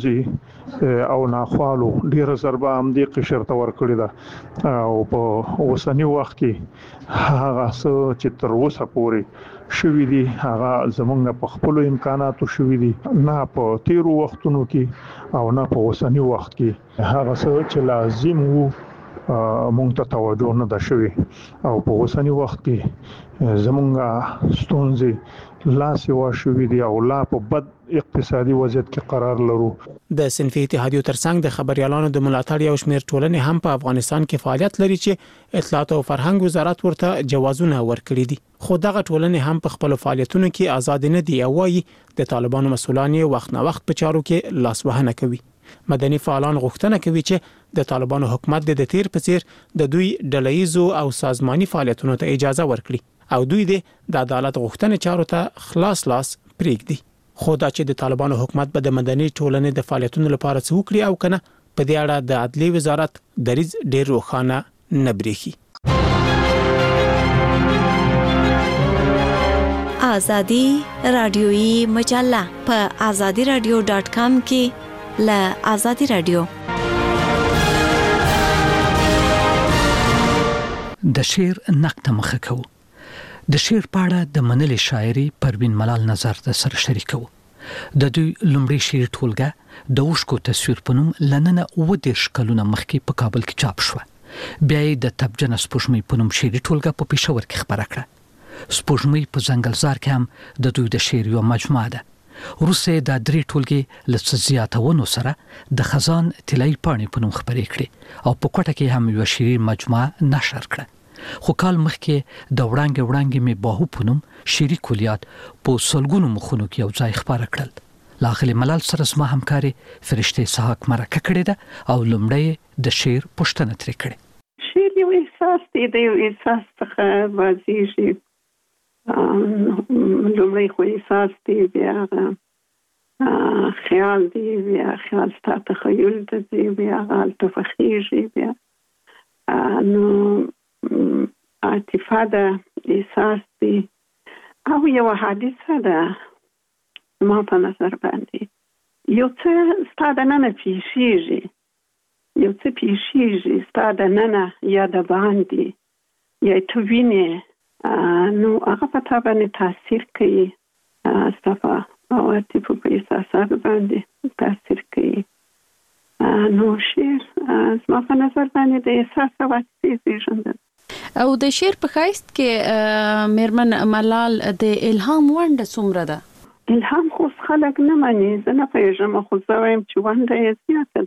ستونزې او ناخوالو ډیره ضربه هم دې قشر ته ورکړې ده او په اوسني وخت کې هغه څه چې تر اوسه پورې شوي دي هغه زمونږ په خپلو امکاناتو شوي دي، نه په تیرو وختونو کې او نه په اوسني وخت کې. هغه څه چې لازم وو مونږ ته توجه نه ده شوی او په اوسنی وخت کې زمونږ ستونزې لا سیوا شوی دی او لا په بد اقتصادي وضعیت کې قرار لرو. د صنفي اتحادیو ترڅنګ د خبريالانو د ملاتړ یو شمېر ټولنې هم په افغانستان کې فعالیت لري چې اطلاعات او فرهنګ وزارت ورته جوازونه ورکړي دي. خو دغه ټولنې هم په خپل فعالیتونو کې آزاد نه دي او وايي د طالبانو مسؤلان وخت نه وخت په چارو کې لاسوهنه کوي. مدني فعالان غوښتنه کوي چې د طالبانو حکومت د تیر په څیر د دوی ډلهیزو او سازماني فعالیتونو ته اجازه ورکړي او دوی د عدالت غوښتنې چارو ته خلاص لاس پریږدي. خو دا چې د طالبانو حکومت به د مدني ټولنې د فعالیتونو لپاره څه وکړي او کنه په دې اړه د عدلي وزارت دریځ ډیر روښانه نه بریښي. آزادی رادیویی مجله په آزادی رادیو ډاټ کام کې له آزادی رادیو د شعر نقد مخه کو. د شعر په اړه د منلي شاعري پروین ملال نظر د سره شریکو. د دوی لومړی شعر ټولګه د اوښکو تصویر پنوم لننه و د شکلونه مخکې په کابل کې چاپ شو. بیا یې د تبجن سپوږمۍ پنوم شعري ټولګه په پېښور کې خبره کړه. سپوږمۍ په ځنګلزار کې هم د دوی د شعر یو مجموعه ده. روسه د درې ټولګي لڅ زیاتونو سره د خزان طلای پاڼې پنوم خبرې کړې او په کوټه کې هم یو شعري مجموعه نشر کړه. خو کال مخکې د وړاندې وړاندې می باهو پونم شری کلیات په سلګونو مخونو کې یو ځای خبره کړل. لاغلی ملال سره زما همکاري فرشته اسحاق مرکه کړې ده او لومړی د شعر پوښتنه ترې کړې. شعر یو احساس دی، د یو احساس څخه واضح لومړی خو احساس دی، بیا خیال دی، بیا خیال ستا تخیل دی، بیا غال تفخیږي، بیا نو عاطفه ده، احساس دی او یو حادثه ده. ما په نظر باندې یو څه ستا د ننه پیښیږي، یو څه پیښیږي ستا د ننه یا د باندې یا ته وینې، نو هغه په تا باندې تاثیر کوي، ستا په عواطفو په احساساتو باندې تاثیر کوي. نو شعر زما په نظر باندې د احساس او عاطفې زېږنده. او د شعر په ښایست کې میرمن ملال د الهام ونډه څومره ده؟ الهام خو خلک نه مني، زه نه پوهېږم، خو زه وایم چې ونډه یې زیاته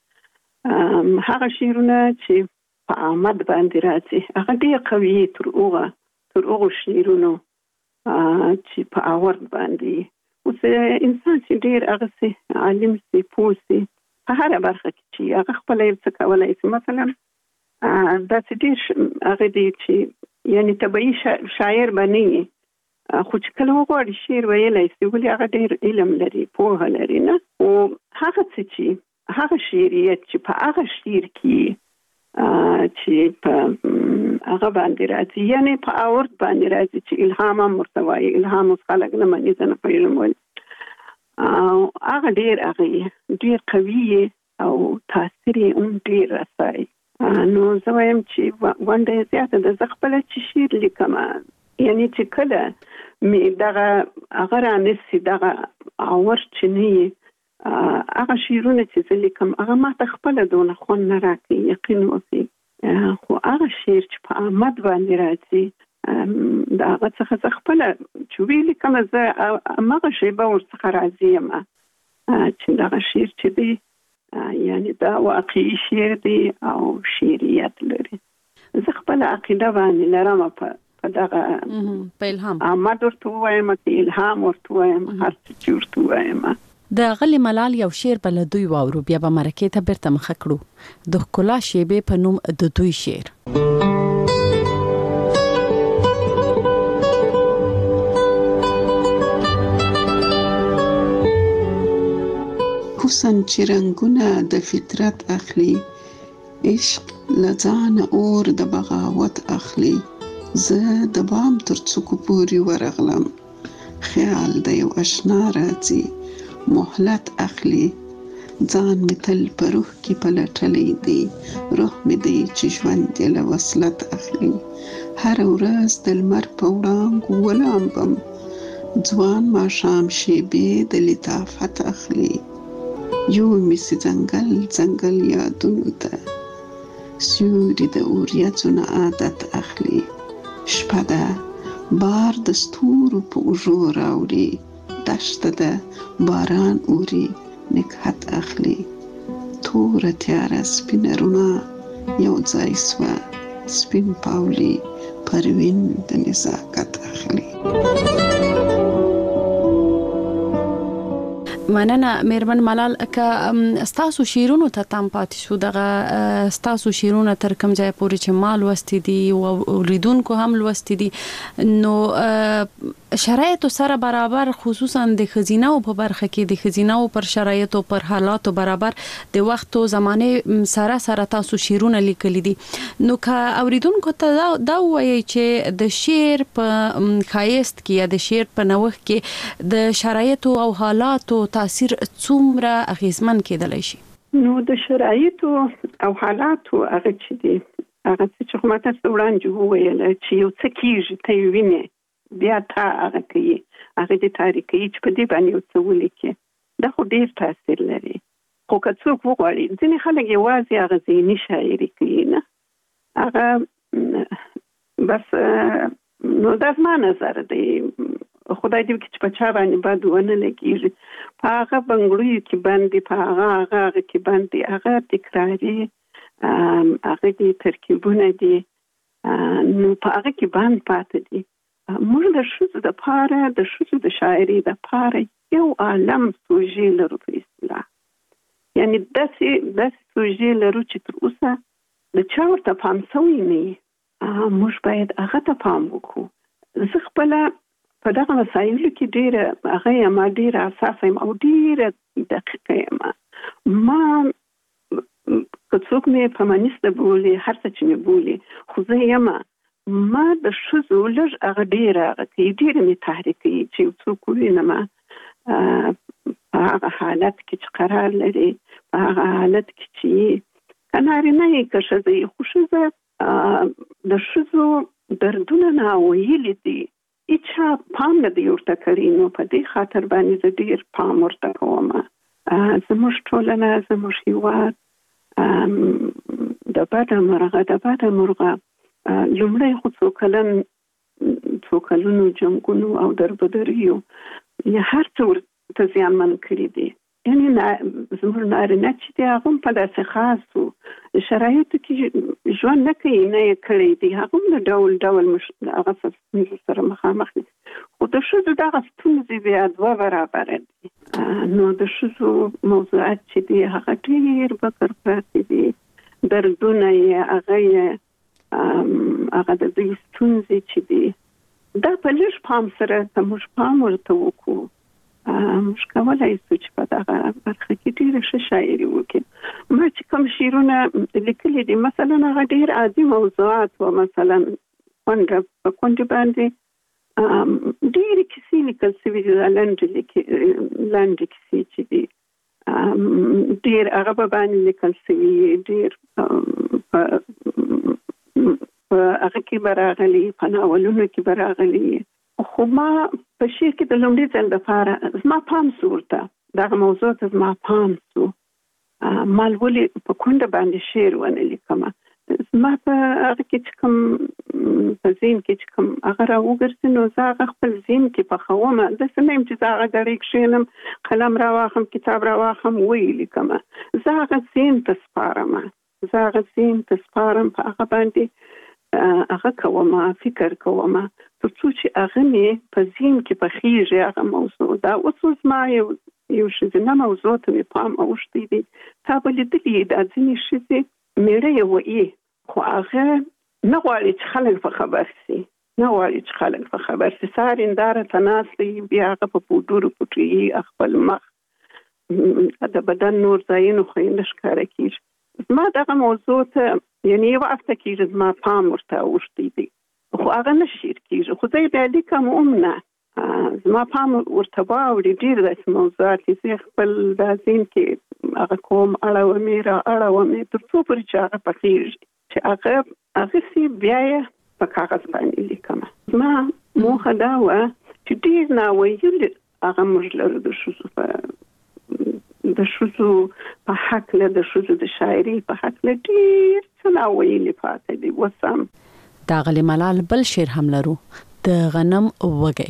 ده. هغه شعرونه چې په آمد باندې راځي هغه ډېر قوي تر هغه تر هغو شعرونو چې په آورد باندې. اوس انسان چې ډېر هغسې عالم سي، پوه سي په هره برخه کې چې هغه خپله یو څه کولی سي، مثلا داسې ډېر هغه دی چې یعنې طبیعي شاعر به نه وي، خو چې کله وغواړي شعر ویلی سي، ولې هغه ډېر علم لري، پوهه لري، نه. خو هغه څه چې هغه شعریت چې په هغه شعر کې چې په هغه باندې راځي، یعنې په آورد باندې راځي چې الهام هم ورته وایي. الهام اوس خلک نه مني، زه نه پوهېږم ولې. هغه ډېر هغه ډېر قوي او تاثیر یې هم ډېر رسوي. نو زه وایم چې ونډه یې زیاته ده. زه خپله چې شعر لیکم، یعنې چې کله مې دغه هغه رانیسي، دغه آورد چې نه وي، هغه شعرونه چې زه لیکم هغه ما ته خپله دونه خوند نه راکوي، یقین وکړئ. خو هغه شعر چې په آمد باندې راځي د هغه څخه زه خپله چې ویې لیکم، زه همغه شیبه ورڅخه راضي یم چې دغه شعر چې دی یعنې دا واقعي شعر دی او شعریت لري. زه خپله عقیده باندې لرم په دغه په الهام آمد ورته ووایم، که الهام ورته ووایم، هر څه چې ورته ووایم. د غلي ملال یو شعر په لدوی واورو، بیا به مرکې ته بیرته مخه کړو. د ښکلا شیبې په نوم د دوی شعر. حسن چې رنگونه د فطرت اخلي، عشق لځان اور د بغاوت اخلي. زه د بام تر څوکو پورې ورغلم، خیال د یو اشنا راځي، مهلت اخلي. ځان می تل په روح کې پلټلی دی، روح می دی چې ژوند یې له وصلت اخلي. هر ورځ د لمر په وړانګو ولامبم، ځوان ماښام شیبې د لطافت اخلي. یو می سي ځنګل ځنګل یادونو ته، سیوري د اوریځو نه عادت اخلي. شپه ده بار د ستورو په اوږو راوړي، دښته ده باران اوري نکهت اخلي. توره تیاره سپینه رڼا یو ځای سوه، سپین پاولي پروین د نزاکت اخلي. مننه میرمن ملال. که ستاسو شیرونو ته تام پاتې شو، دغه ستاسو شیرونه تر کوم ځای پورې چې ما لوستي دي او اوریدونکو هم لوستي دي، نو شرایطو سره برابر، خصوصا د ښځینه‌و په برخه کې د ښځینه‌و پر شرایطو پر حالاتو برابر د وخت او زمانه سره سره تاسو شیرونه لیکلي دي. نو که اوریدونکو ته دا وایي چې د شعر په ښایست کې یا د شعر په نوښت کې د شرایطو او حالاتو تاثیر څومره اغیزمن کېدلی شي؟ نو د شرایطو او حالاتو هغه چې دي، هغه چې خو ما تاسو وړاندې وویل چې یو څه کېږي ته یې وینې، بیا تا هغه کوي، هغه دې تاریخي چې په دې باندې یو څه ولیکي، دا خو ډېر تاثیر لري. خو که څوک وغواړي، ځینې خلک یوازې هغه ذهني شاعري کوي، نه هغه بس. نو دا زما نظر دی، خدای دې وکړي چې په چا باندې بد ونه لګېږي. په هغه بنګړیو کې باندې، په هغه هغه هغه کې باندې هغه تکراري هغه دې ترکیبونه دي، نو په هغه کې باندې پاتې دي. موږ د ښځو دپاره، د ښځو د شاعري دپاره یو عالم سوژې لرو په اصطلاح، یعنې داسې داسې سوژې لرو چې تر اوسه د چا ورته پام شوی نه وي. موږ باید هغه ته پام وکړو. زه خپله په دغه مسایلو کې ډېره هغه یم، ډېره حساسه یم او ډېره دقیقه یم. ما که څوک مې فمینیسته بولي، هر څه چې مې بولي، خو زه یم ما د ښځو لږ هغه ډېره هغه کوي، ډېره مې تحریکوي چې یو څوک ووینم په هغه حالت کې چې قرار لري، په هغه حالت کې چې که نارینه یې که ښځه یې، خو ښځه د ښځو دردونه ناویلي دي، هیچا پام نه دی ورته کړی. نو په دې خاطر باندې زه ډېر پام ورته کوم. زموږ ټولنه، زموږ هېواد د بده مرغه د بده مرغه لومړی خو څو کلن څو کلونو جنګونو او دربدریو یا هر څه ورته زیانمن کړي دي. یعنې زموږ نارینه چې دی هغه هم په داسې خاصو شرایطو کې ژوند نه کوي، نه یې کړی دی، هغه هم د ډول ډول هغه ستونزو سره مخامخ دي. خو د ښځو دغه ستونزې بیا دوه برابره دي. نو د ښځو موضوعات چې دي هغه ډېر بکر پاتې دي، دردونه یې هغه یې هغه د دوی ستونزې چې دي، دا په لږ پام سره که موږ پام ورته وکړو، موږ کولی شو چې په دغه برخه کې ډېره ښه شاعري وکړو. ما چې کوم شعرونه لیکلي دي، مثلا هغه ډېر عادي موضوعات و، مثلا کونډه په کونډې باندې ډېرې کیسې لیکل شوي دي، لنډې کیسې چې دي ډېر هغه به باندې لیکل شوي، ډېر په هغه کې به راغلي، په ناولونو کې به راغلي. خو ما په شعر کې د لومړي ځل دپاره زما پام شو ورته، دغه موضوع ته زما پام شو. ما ولې په کونډه باندې شعر ونه لیکمه؟ زما په هغه کې چې کوم په ذهن کې چې کوم هغه راوګرځي، نو زه هغه خپل ذهن کې پخوم. داسې نه یم چې زه هغه ګړۍ کښېنم، قلم راواخلم، کتاب راواخلم، ویې لیکمه. زه هغه ذهن ته سپارم، زه هغه ذهن ته سپارم، په هغه باندې هغه کوم، فکر کوم، تر څو چې هغه مې په ذهن کې پخېږي هغه موضوع. دا اوس زما یو یو ښځینه موضوع ته مې پام اوښتی دی. تا به لیدلي دا ځینې ښځې مېړه یې وایي، خو هغه نه غواړي چې خلک په خبر شي، نه غواړي چې خلک په خبر شي. سهار هنداره ته ناست دی، بیا هغه په پوډرو پټوي خپل مخ، د بدن نور ځایونه خو یې نه ښکاره کېږي. زما دغه موضوع ته یعنې یو هفته کېږي زما پام ورته اوښتی دی، خو هغه نه شعر کېږي. خو زه یې بیا لیکم هم نه، زما پام ورته واوړي. ډېر داسې موضوعات دي، زه خپل دا ذهن کې هغه کوم، اړومې را اړومې تر څو پورې چې هغه پخېږي، چې هغه هغسې بیا یې په کاغذ باندې لیکمه. زما موخه دا وه چې ډېر ناویلي هغه موږ لرو د ښځو په د ښځو په هکله، د ښځو د شاعري په هکله ډېر څه څه ویلي پاتې دي وسم. دا غلي ملال بل شعر هم لرو د غنم وږی.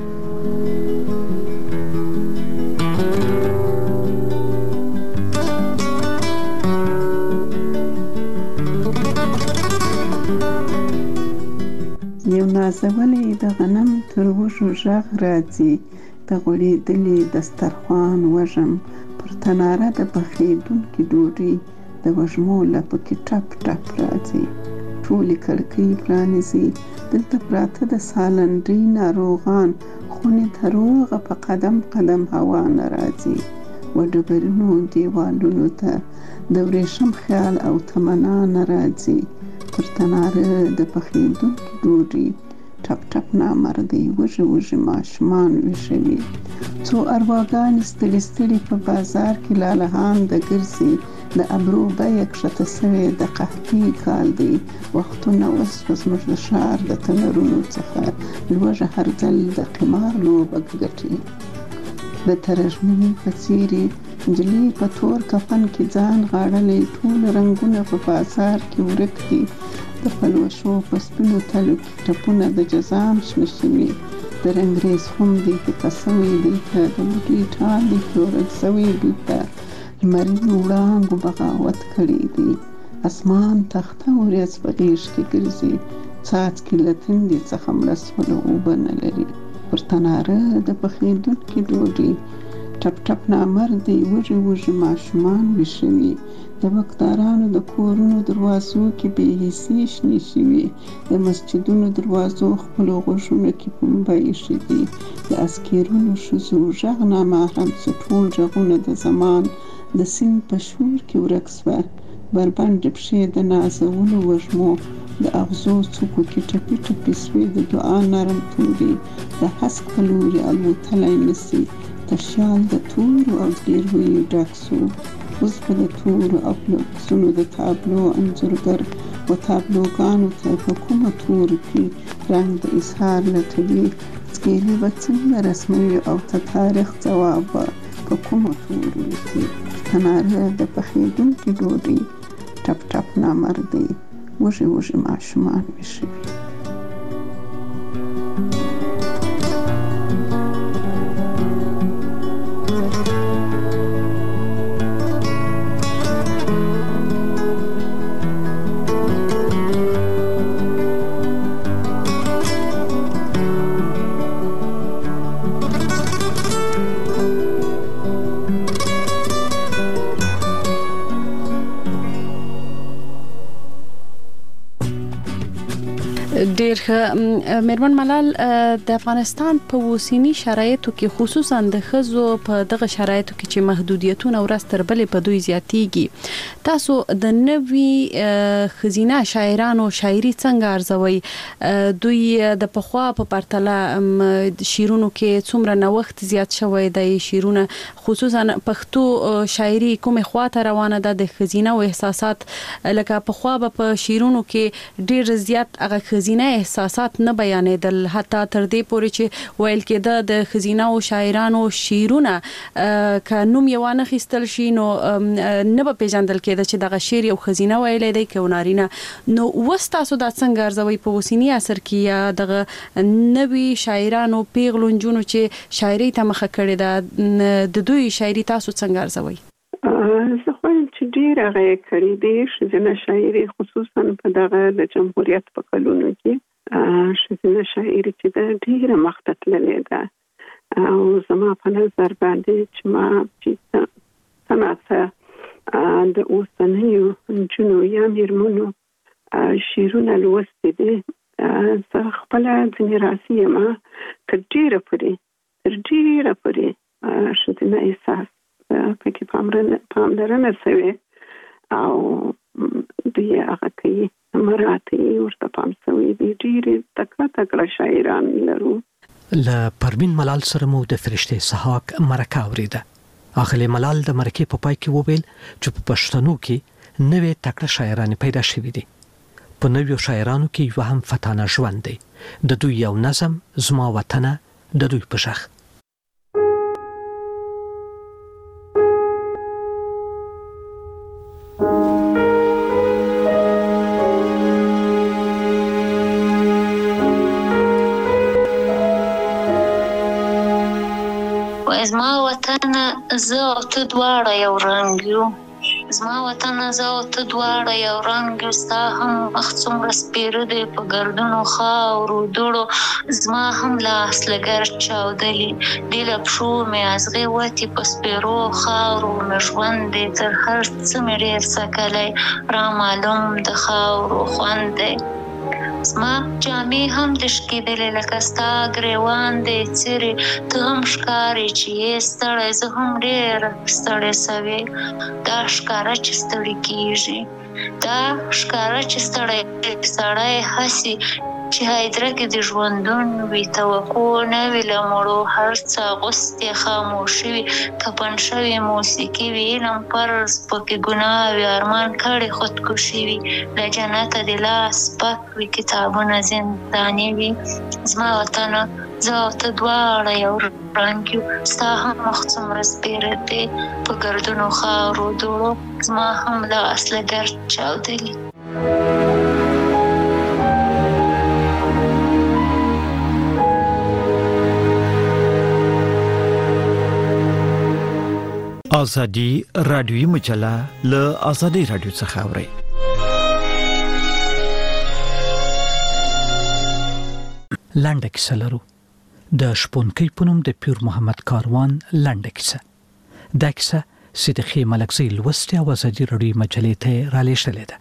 یو نازولې د غنم تر وږو غږ راځي، د غوړېدلې دسترخوان وږم، پر تناره د پخېدونکې ډوډۍ د وږمو لپو کې ټپ ټپ راځي. ټولې کړکۍ پرانیزي، دلته پراته د سالنډۍ ناروغان، خونې ته روغه په قدم قدم هوا نه راځي. و ډبرینو دیوالونو ته د ورېښم خیال او تمنا نه راځي. پر تناره د پخېدونکې ډوډۍ ټپ ټپ نامردۍ وږي وږي ماشومان ویښوي. څو ارواګانې ستړي ستړي په بازار کې لالهان د ګرځي، د ابرو بیه کښته سوې د قحطۍ کال دی. وختونه اوس زموږ د ښار د تنرونو څخه لوږه هر ځل د قمار لوبه ګټي. د ترژمنې په څېرې نجلۍ په تور کفن کې ځان غاړلی، ټول رنګونه په بازار کې ورک دي. د پلوشو په سپینو تلو کې ټپونه د جزام شنه شوي. د رنګریز خم دی پیکه سوی دلته، د بوټي ټال دی پلورل سوی دلته. لمرینو وړانګو بغاوت کړی دی، اسمان تخته ورځ په غیږ کې ګرځي. څاڅکي له تندې څخه مړه سوله اوبه نه لري. پر تناره د پخېدونکې ډوډۍ ټپ ټپ نامردۍ وږي وږي ماشومان ویښوي. د بکدارانو د کورونو دروازو کې بې حسۍ شنې شوي. د مسجدونو دروازو خپلو غوږونو کې پنبه ایښي دي. د اسکیرونو ښځو غږ نامحرم څه ټول غږونه د زمان د سیند په شور کې ورک سوه. بربنډې پښې د نازولو وږمو د اغزو څوکو کې ټپي ټپي سوې. د دعا نرم توري د هسک په لوري الوتلی نسي. تشیال د تورو او زګیرویو ډک سو. اوس به د تورو او پسونو د تابلو انځورګر و تابلوګانو ته په کومه تورو کې رنګ د اظهار لټوي. سکیلې به څنګه رسموي او ته تاریخ ځواب به په کومه تورو لیکي. تناره د پخېدونکې ډوډۍ ټپ ټپ نامردۍ وږي وږي ماشومان ویښوي. ډېر ښه مېرمن ملال، د افغانستان په اوسنی شرایطو کې خصوصا د ښځو په دغه شرایطو کې چې محدودیتونه ورځ تر بلې په دوی زیاتېږي، تاسو د نوي ښځینه شاعرانو شاعري څنګه ارزوئ؟ دوی د پخوا په پرتله شعرونو کې څومره نوښت زیات شوی دی؟ شعرونه خصوصا پښتو شاعري کومې خواته روانه ده؟ د ښځینه احساسات لکه پخوا به په شعرونو کې ډېر زیات هغه ښځینه احساسات نه بیانېدل، حتی تر دې پورې چې ویل کېده د ښځینه او شاعرانو شعرونه که نوم یې وانه خیستل شي نو نه به پیژندل کېده چې دغه شعر یو ښځینه ویلی دی که نارینه. نو اوس تاسو دا څنګه ارزوئ په اوسني عصر کې یا دغه نوي شاعرانو پیغلو نجونو چې شاعرۍ ته مخه کړې ده د دوی شاعري تاسو څنګه ارزوئ؟ زه خوایم چې ډېر هغه یې کړي دي ښځینه شاعري، خصوصا په دغه د جمهوریت په کلونو کې ښځینه شاعري چې ده ډېره مخته تللې ده. او زما په نظر باندې چې ما چې څه ناڅه د اوسنیو نجونو یا مېرمنو شعرونه لوستي دي، زه خپله ځینې راضي یم تر ډېره پورې تر ډېره پورې ښځینه احساس پکې پاملرنه سوې او دوی هغه کوي مراته یې ورته پام سوی دی. ډېرې تکړه تکړه شاعران لرو. له پروین ملال سره مو د فرشته سحاق مرکه اورېده. اغلې ملال د مرکې په پای کې وویل چې په پښتنو کې نوې تکړه شاعران پیدا شوي دي. په نویو شاعرانو کې یو هم فتانه ژوند دی. د دوی یو نظم زما وطنه د دوی په ژغ. زما وطن زه او ته دواړه یو رنګ یو زما وطن زه او ته دواړه یو رنګ یو ستا هم مخ څومره سپېره دی په ګردونو خاورو دوړو زما هم لاس لګر چاودلي دې له پښو مې ازغې وتې په سپېرو خاورو مې ژوند دی تر هر څه مې ډېر څکلی رامعلوم د خاورو خوند دی زما جامې هم تشکېدلې لکه ستا ګریوان دی څیرې ته هم ښکارې چې یې ستړی زه هم ډېره ستړې سوې دا ښکاره چې ستړي کېږي دا ښکاره چې ستړی سړی هسې چې هایدره کې د ژوندون وي توقع نه وي له مړو هر څه اغوستې خاموشي وي کفن شوې موسیقي وي علم فرض پکې ګناه وي ارمان کړې خودکشي وي له جنته د لاس پاک وي کتابونه زنداني وي زما وطنه زه او ته دواړه یو رنګ یو ستا هم مخ څومره سپېره دی په ګردونو خاورو دوړو زما هم لاس لګر چاودلي ازادي رادیوي مجله له ازادي رادیو څخه اوري لنډه کیسه لرو د شپونکي پونم د پیر محمد کاروان لنډه کیسه دا کیسه صدیقې ملکزی لوستي او ازادي رادیوي مجلې ته را لېږلې ده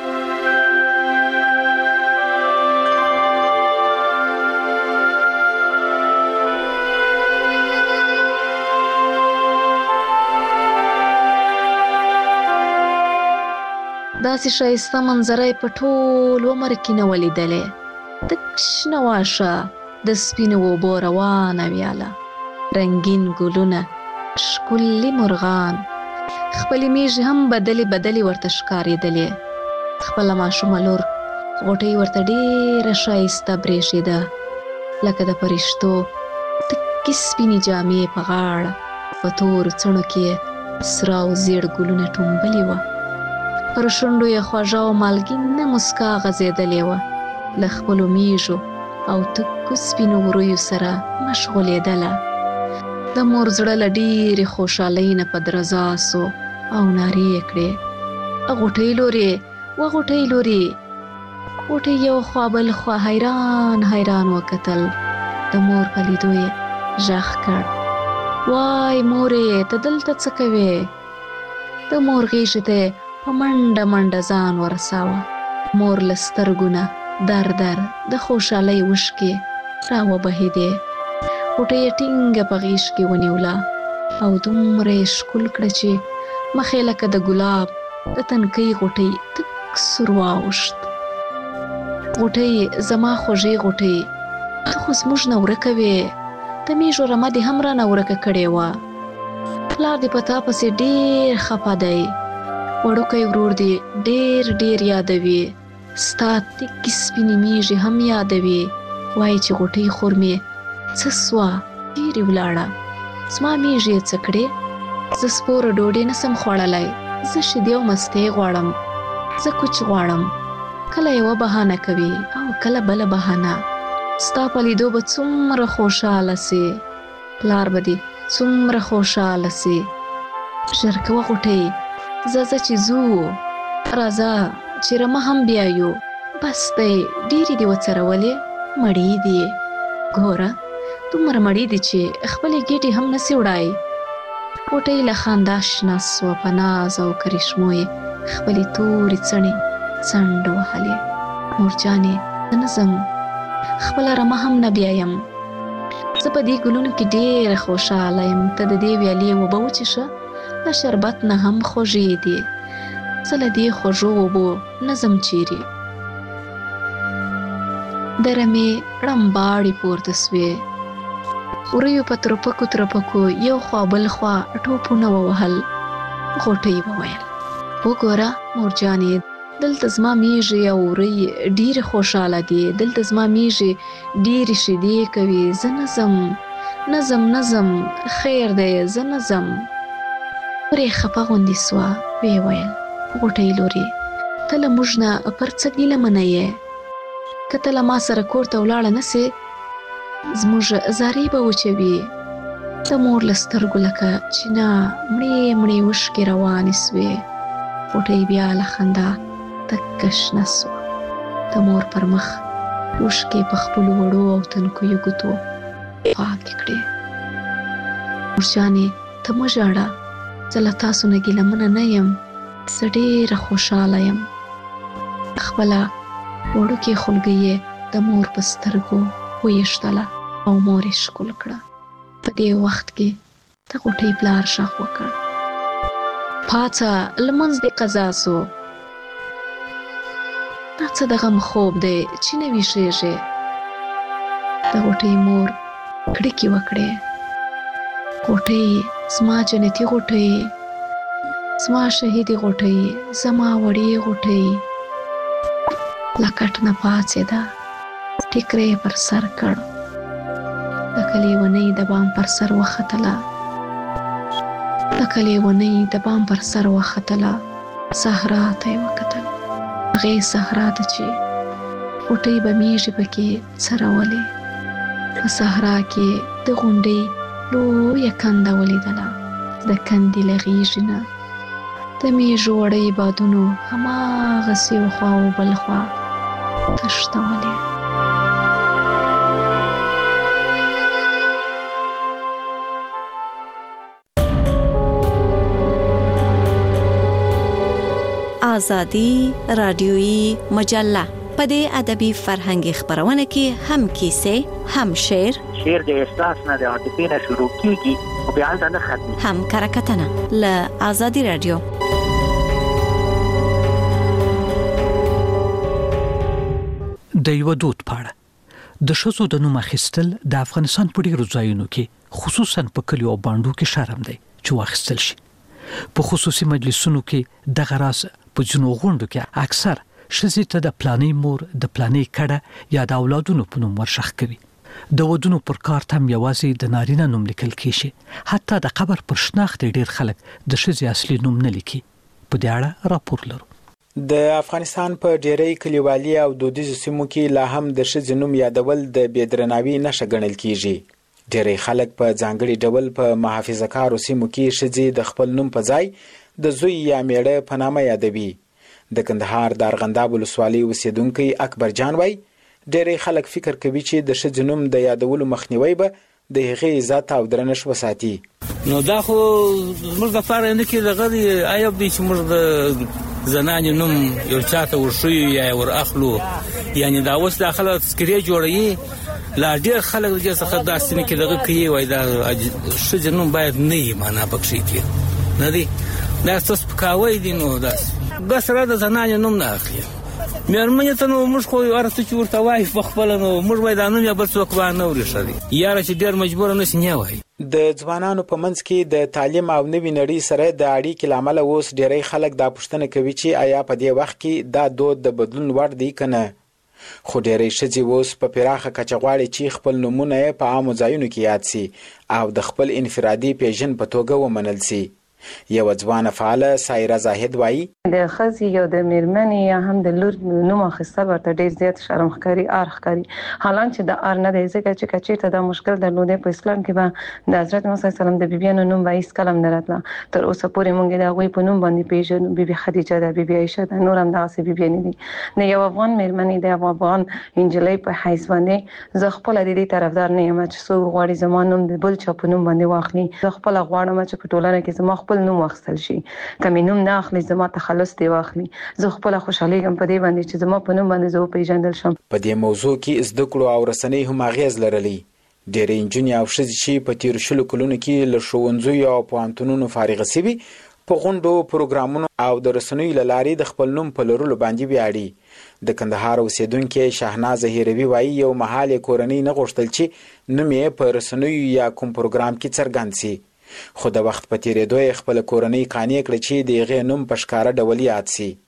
داسې ښایسته منظره یې په ټول عمر کې نه ولیدلې تک شنه واښه د سپینو اوبو روانه ویاله رنګین ګلونه ښکلي مرغان خپلې میږې هم بدلې بدلې ورته ښکارېدلې خپله ماشومه لور غوټۍ ورته ډېره ښایسته برېښېده لکه د فرشتو تکې سپینې جامې په غاړه په تورو څڼو کې سره او زیړ ګلونه ټومبلې وه پر شونډو یې خوږه او مالګینه مسکا غځېدلې وه له خپلو میږو او تکو سپینو ورویو سره مشغولېدله د مور زړه له ډېرې خوشحالۍ نه په درزا سو او نارې یې کړې غوټۍ لورې و غوټۍ لورې غوټۍ یو خوا بل خوا حیران حیران وکتل د مور په لیدو یې غږ کړ وای مورې ته دلته څه کوې د مور غېږې ته په منډه منډه ځان ورساوه مور له سترګو نه در در د خوشحالۍ اوښکې راوبهېدې غوټۍ یې ټینګه په غېږ کې ونیوله او دومره یې ښکل کړه چې مخ یې لکه د ګلاب د تنکۍ غوټۍ تک سور واوښت غوټۍ زما خوږې غوټۍ ته خو زموږ نه ورکه وې د میږو رمه دې هم رانه ورکه کړې وه پلار دې په تا پسې ډېر خفه دی وړوکی ورور دې ډېر ډېر یادوي ستا تکې سپینې میږې هم یادوي وایي چې غوټۍ خور مې څه سوه چیرې ولاړه زما میږې یې څه کړې زه سپوره ډوډۍ نسم خوړلی زه شیدې او مستې غواړم زه کوچ غواړم کله یوه بهانه کوي او کله بله بهانه ستا په لیدو به څومره خوشحاله سي پلار به دې څومره خوشحاله سي ژر کوه غوټۍ ځه ځه چې ځو راځه چې رمه هم بیایو بس دی ډېرې دې وڅرولې مړې دي ګوره دومره مړې دي چې خپلې ګېټې هم نسي وړای غوټۍ له خندا شنه سوه په ناز او کرشمو یې خپلې تورې څڼې څنډ وهلې مورجانې زه نه ځم خپله رمه هم نه بیایم زه په دې ګلونو کې ډېره خوشحاله یم ته د دې ویالې اوبه وڅښه له شربت نه هم خوږې دي زه له دې خوږو اوبو نه ځم چیرې د رمې ړمباړې پورته سوې وریو په ترپکو ترپکو یو خوا بل خوا ټوپونه ووهل غوټۍ وویل وګوره مورجانې دلته زما میږې او وری ډېرې خوشحاله دي دلته زما میږې ډېرې شیدې کوي زه نه ځم نه ځم نه ځم خیر دی زه نه ځم پرې خفه غوندې سوه ویې ویل غوټۍ لورې ته له موږ نه پر څه ګیلمنه یې که ته له ما سره کور ته ولاړه نه سې زموږ زارۍ به وچوي د مور له سترګو لکه چینه مړې مړې اوښکې روانې سوې. غوټۍ بیا له خندا تکه شنه سوه. د مور پر مخ اوښکې په خپلو وړو او تنکیو ګوتو پاکې کړې. مورجانې ته مه ژاړه، زه له تاسو نه ګیلمنه نه یم، زه ډېره خوشحاله یم. خپله وړوکې خولګۍ یې د مور په سترګو ویشتله او مور یې ښکل کړه. په دې وخت کې د غوټۍ پلار غږ وکړ: پاڅه، لمونځ دې قضا سو. دا څه د غم خوب دی چې نه ویښېږې؟ د غوټۍ مور کړکې وکړې: غوټۍ، زما جنتي غوټۍ، زما شهیدي غوټۍ، زما وړې غوټۍ. له کټ نه پاڅېده، ټیکری پر سر کړ، لکه لیونۍ د بام پر سر وختله، لکه لیونۍ د بام پر سر وختله. صحرا ته یې وکتل، هغې صحرا ته چې غوټۍ به میږې پکې څرولې. په صحرا کې د غونډۍ لویه کنده ولیدله. د کندې له غېږې نه د میږو وړۍ بادونو هماغسې یو خوا و بل خوا تښتولې. آزادی رادیویی مجله په دې ادبي فرهنګي خبرونه کې هم کیسې، هم شعر. شعر د احساس نه د عاطفې نه شروع کیږي او بیا هلته نه ختمي. هم کرکټنه له آزادی رادیو. د یو دود پاړه د شذو د نوم اخیستل د افغانستان په ډیرو ځایونو کې خصوصا په کلیو او باندو کې شرم دی چې واخیستل شي. په خصوصي مجلسونو کې د غراس په جنو غونډو کې اکثر شذې ته د پلانې مور، د پلانې کډه یا د اولادونو په نوم ورشخ کوي. د ودونو پر کارت هم یوازې د نارینه نوم لیکل کیږي. حتی د قبر پر شناخت ډیر خلک د شذې اصلي نوم نه لیکي. په دې اړه راپور لرو. د افغانستان په ډیری کلیوالي او دودیزو سیمو کې لا هم د ښځې نوم یادول د بېدرناوي نښه ګڼل کیږي. ډیری خلک په ځانګړي ډول په محافظه‌کارو سیمو کې ښځې د خپل نوم په ځای د زوی یا میړه په نامه یادوي. د کندهار د ارغنداب ولسوالۍ اوسیدونکی اکبر جان وایي ډیری خلک فکر کوي چې د ښځې نوم د یادولو مخنیوي به د هغې عزت او درنښت وساتي. نو دا خو زموږ دپاره نه کې دغه عیب دی چې موږ د زنانې نوم یو چاته ورښیو یا ور اخلو. یعنی دا اوس دا خلک تذکرې جوړوي، لا ډېر خلک د دې څخه داسې نه کې دغه کوي، وایي دا ښځې نوم باید نه وي، معنا پکښې کې نه دی. دا څه سپکاوی دی. نو داسې بس را د زنانې نوم نه اخلي. مېرمنې ته نو موږ خو هر څه چې ورته وایي پخپله نو موږ باید دا نوم یا بل څوک به نه ورېښه دی. یاره چې ډېر مجبوره نه شي نه وایي. د ځوانانو په منځ کې د تعلیم او نوې نړۍ سره د اړیکې له امله اوس ډیری خلک دا پوښتنه کوي چې آیا په دې وخت کې دا دود د بدلون وړ دی که نه. خو ډیری ښځې اوس په پراخه کچه غواړي چې خپل نومونه یې په عامو ځایونو کې یاد سي او د خپل انفرادي پیژند په توګه ومنل سي. یو ځوانه فعاله سایره زاهد وایي د ښځې یا د میرمنې یا هم د لور نوم اخیستل ورته ډېر زیات شرم ښکاري، ار ښکاري. حالان چې د ار نه دی، ځکه چې که چېرته دا مشکل درلودی په اسلام کې به د حضرت محمد صلی الله علیه وسلم د بیبیانو نوم به هېڅکله هم نه راتله. تر اوسه پورې موږ د هغوی په نوم باندې پېژنو. بیبي خدیجه ده، بیبي عایشه ده، نور هم دغسې بیبیانې دي. د یو افغان میرمنې د یو افغان نجلۍ په حیث باندې زه خپله د دې طرفدار نه یم چې څوک غواړي زما نوم د بل چا په نوم باندې واخلي. زه خپله غواړم چې په ټولنه کې زما خپل نوم واخیستل شي. که مې نوم نه اخلي زما تخلص دی واخلي. زه خپله خوشحالیږم په دې باندې چې زما په نوم باندې زه وپېژندل شم. په دې موضوع کې زده کړو او رسنۍ هم اغېز لرلی. ډېرې نجونې او ښځې چې په تېرو شلو کلونو کې له ښوونځیو او پوهنتونونو فارغه شوي په غونډو، پروګرامونو او د رسنیو له لارې د خپل نوم په لرلو باندې ویاړي. د کندهار اوسیدونکې شاهنازه هیروي وایي یو مهال یې کورنۍ نه غوښتل چې نوم یې په رسنیو یا کوم پروګرام کې څرګند سي. خو د وخت په تیریدو یې خپله کورنۍ قانع کړه چې د هغې نوم په ښکاره ډول یاد سي.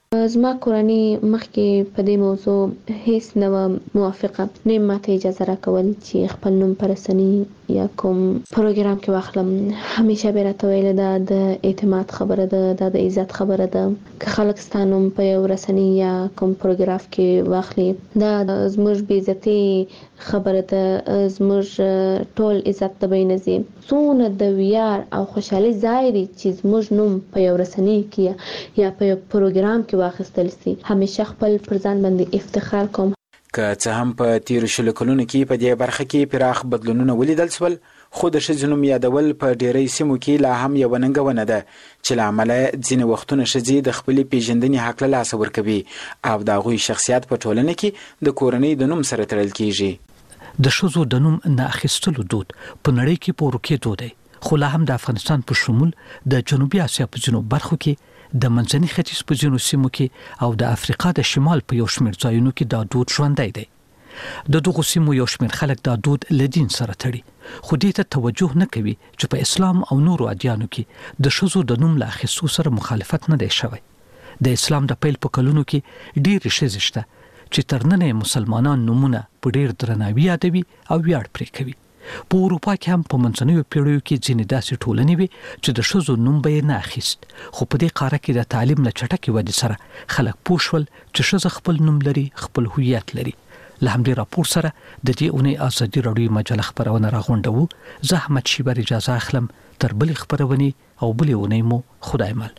زما کورنۍ مخکې په دې موضوع هیڅ نه موافقه نه ماته اجازه راکول چې خپل نوم په رسنۍ یا کوم پروګرام کې واخلم. همیشه به راته ویل دا د اعتماد خبره ده، دا د عزت خبره ده. که خلک ستانم په یو رسنۍ یا کوم پروګرام کې واخلي دا زموږ بې عزتي خبره ده، زموږ ټول عزت د بین ځي. څونه د ویاړ او خوشحالي ځای دی چې زموږ نوم په یو رسنۍ کې یا په یو پروګرام کې واخیستل سي. همیشه خپل پر ځان باندې افتخار کوم. که څه هم په تیرو شلو کلونو کې په دې برخه کې پراخ بدلونونه ولیدل شول، خو د ښځو نوم یادول په ډیری سیمو کې لا هم یوه ننګونه ده چې له امله ځینې وختونه ښځې د خپلې پیژندنې حق له لاسه ورکوي او د هغوی شخصیت په ټولنه کې د کورنۍ د نوم سره تړل کیږي. د ښځو د نوم نه اخیستلو دود په نړۍ کې په ورکېدو دی، خو لا هم د افغانستان په شمول د جنوبي اسیا په ځینو برخو کې، د منځني ختیځ په ځینو سیمو کې او د افریقا د شمال په یو شمېر ځایونو کې دا دود ژوندی دی. د دغو سیمو یو شمېر خلک دا دود له دین سره تړي، خو دې ته توجه نه کوي چې په اسلام او نورو ادیانو کې د ښځو د نوم له اخیستو سره مخالفت نه دی شوی. د اسلام د پیل په کلونو کې ډېرې ښځې شته چې تر ننه مسلمانان نومونه په ډېر درناوي یادوي او ویاړ پرې کوي. په اروپا کې هم په منځنیو پیړیو کې ځینې داسې ټولنې وې چې د ښځو نوم به یې نه اخیست، خو په دې قاره کې د تعلیم له چټکې ودې سره خلک پوه شول چې ښځه خپل نوم لري، خپل هویت لري. له همدې راپور سره د دې اونۍ ازادي راډیو مجله خپرونه راغونډوو. زه احمد شیبر اجازه اخلم تر بلې خپرونې او بلې اونۍ مو خدای مل.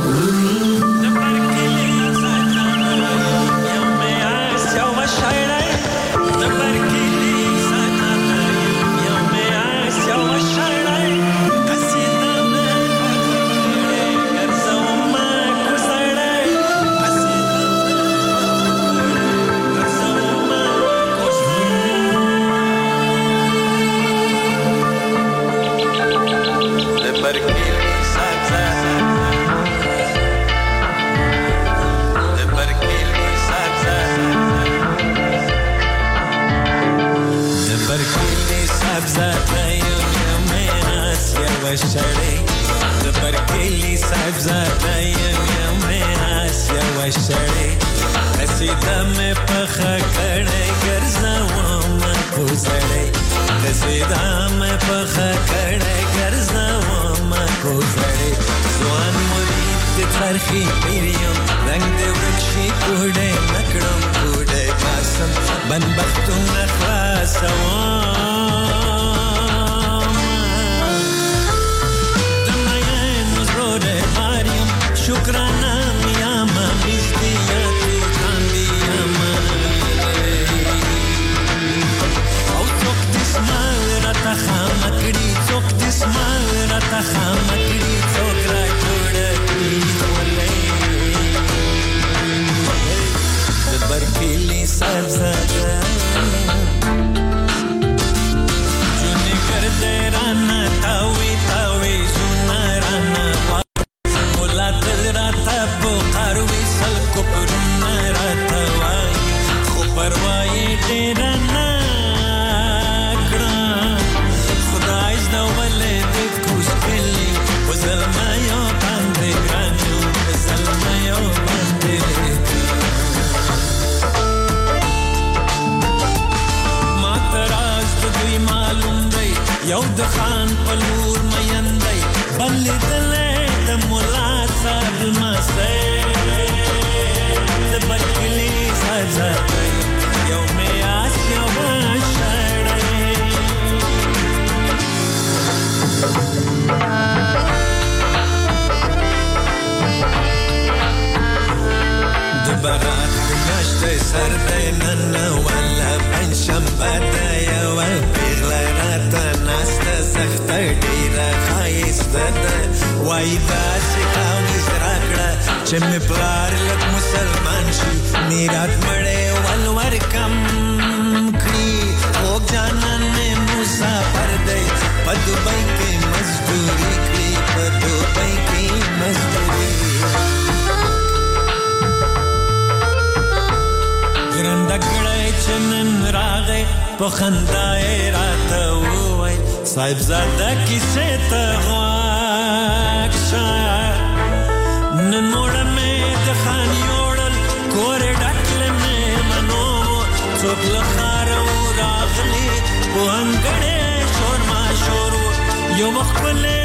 صاحب زاده کیسه ته غواک شه نن موړه مې د خان یو لخارو راغلی وانګړې شور ما شور یو مخبل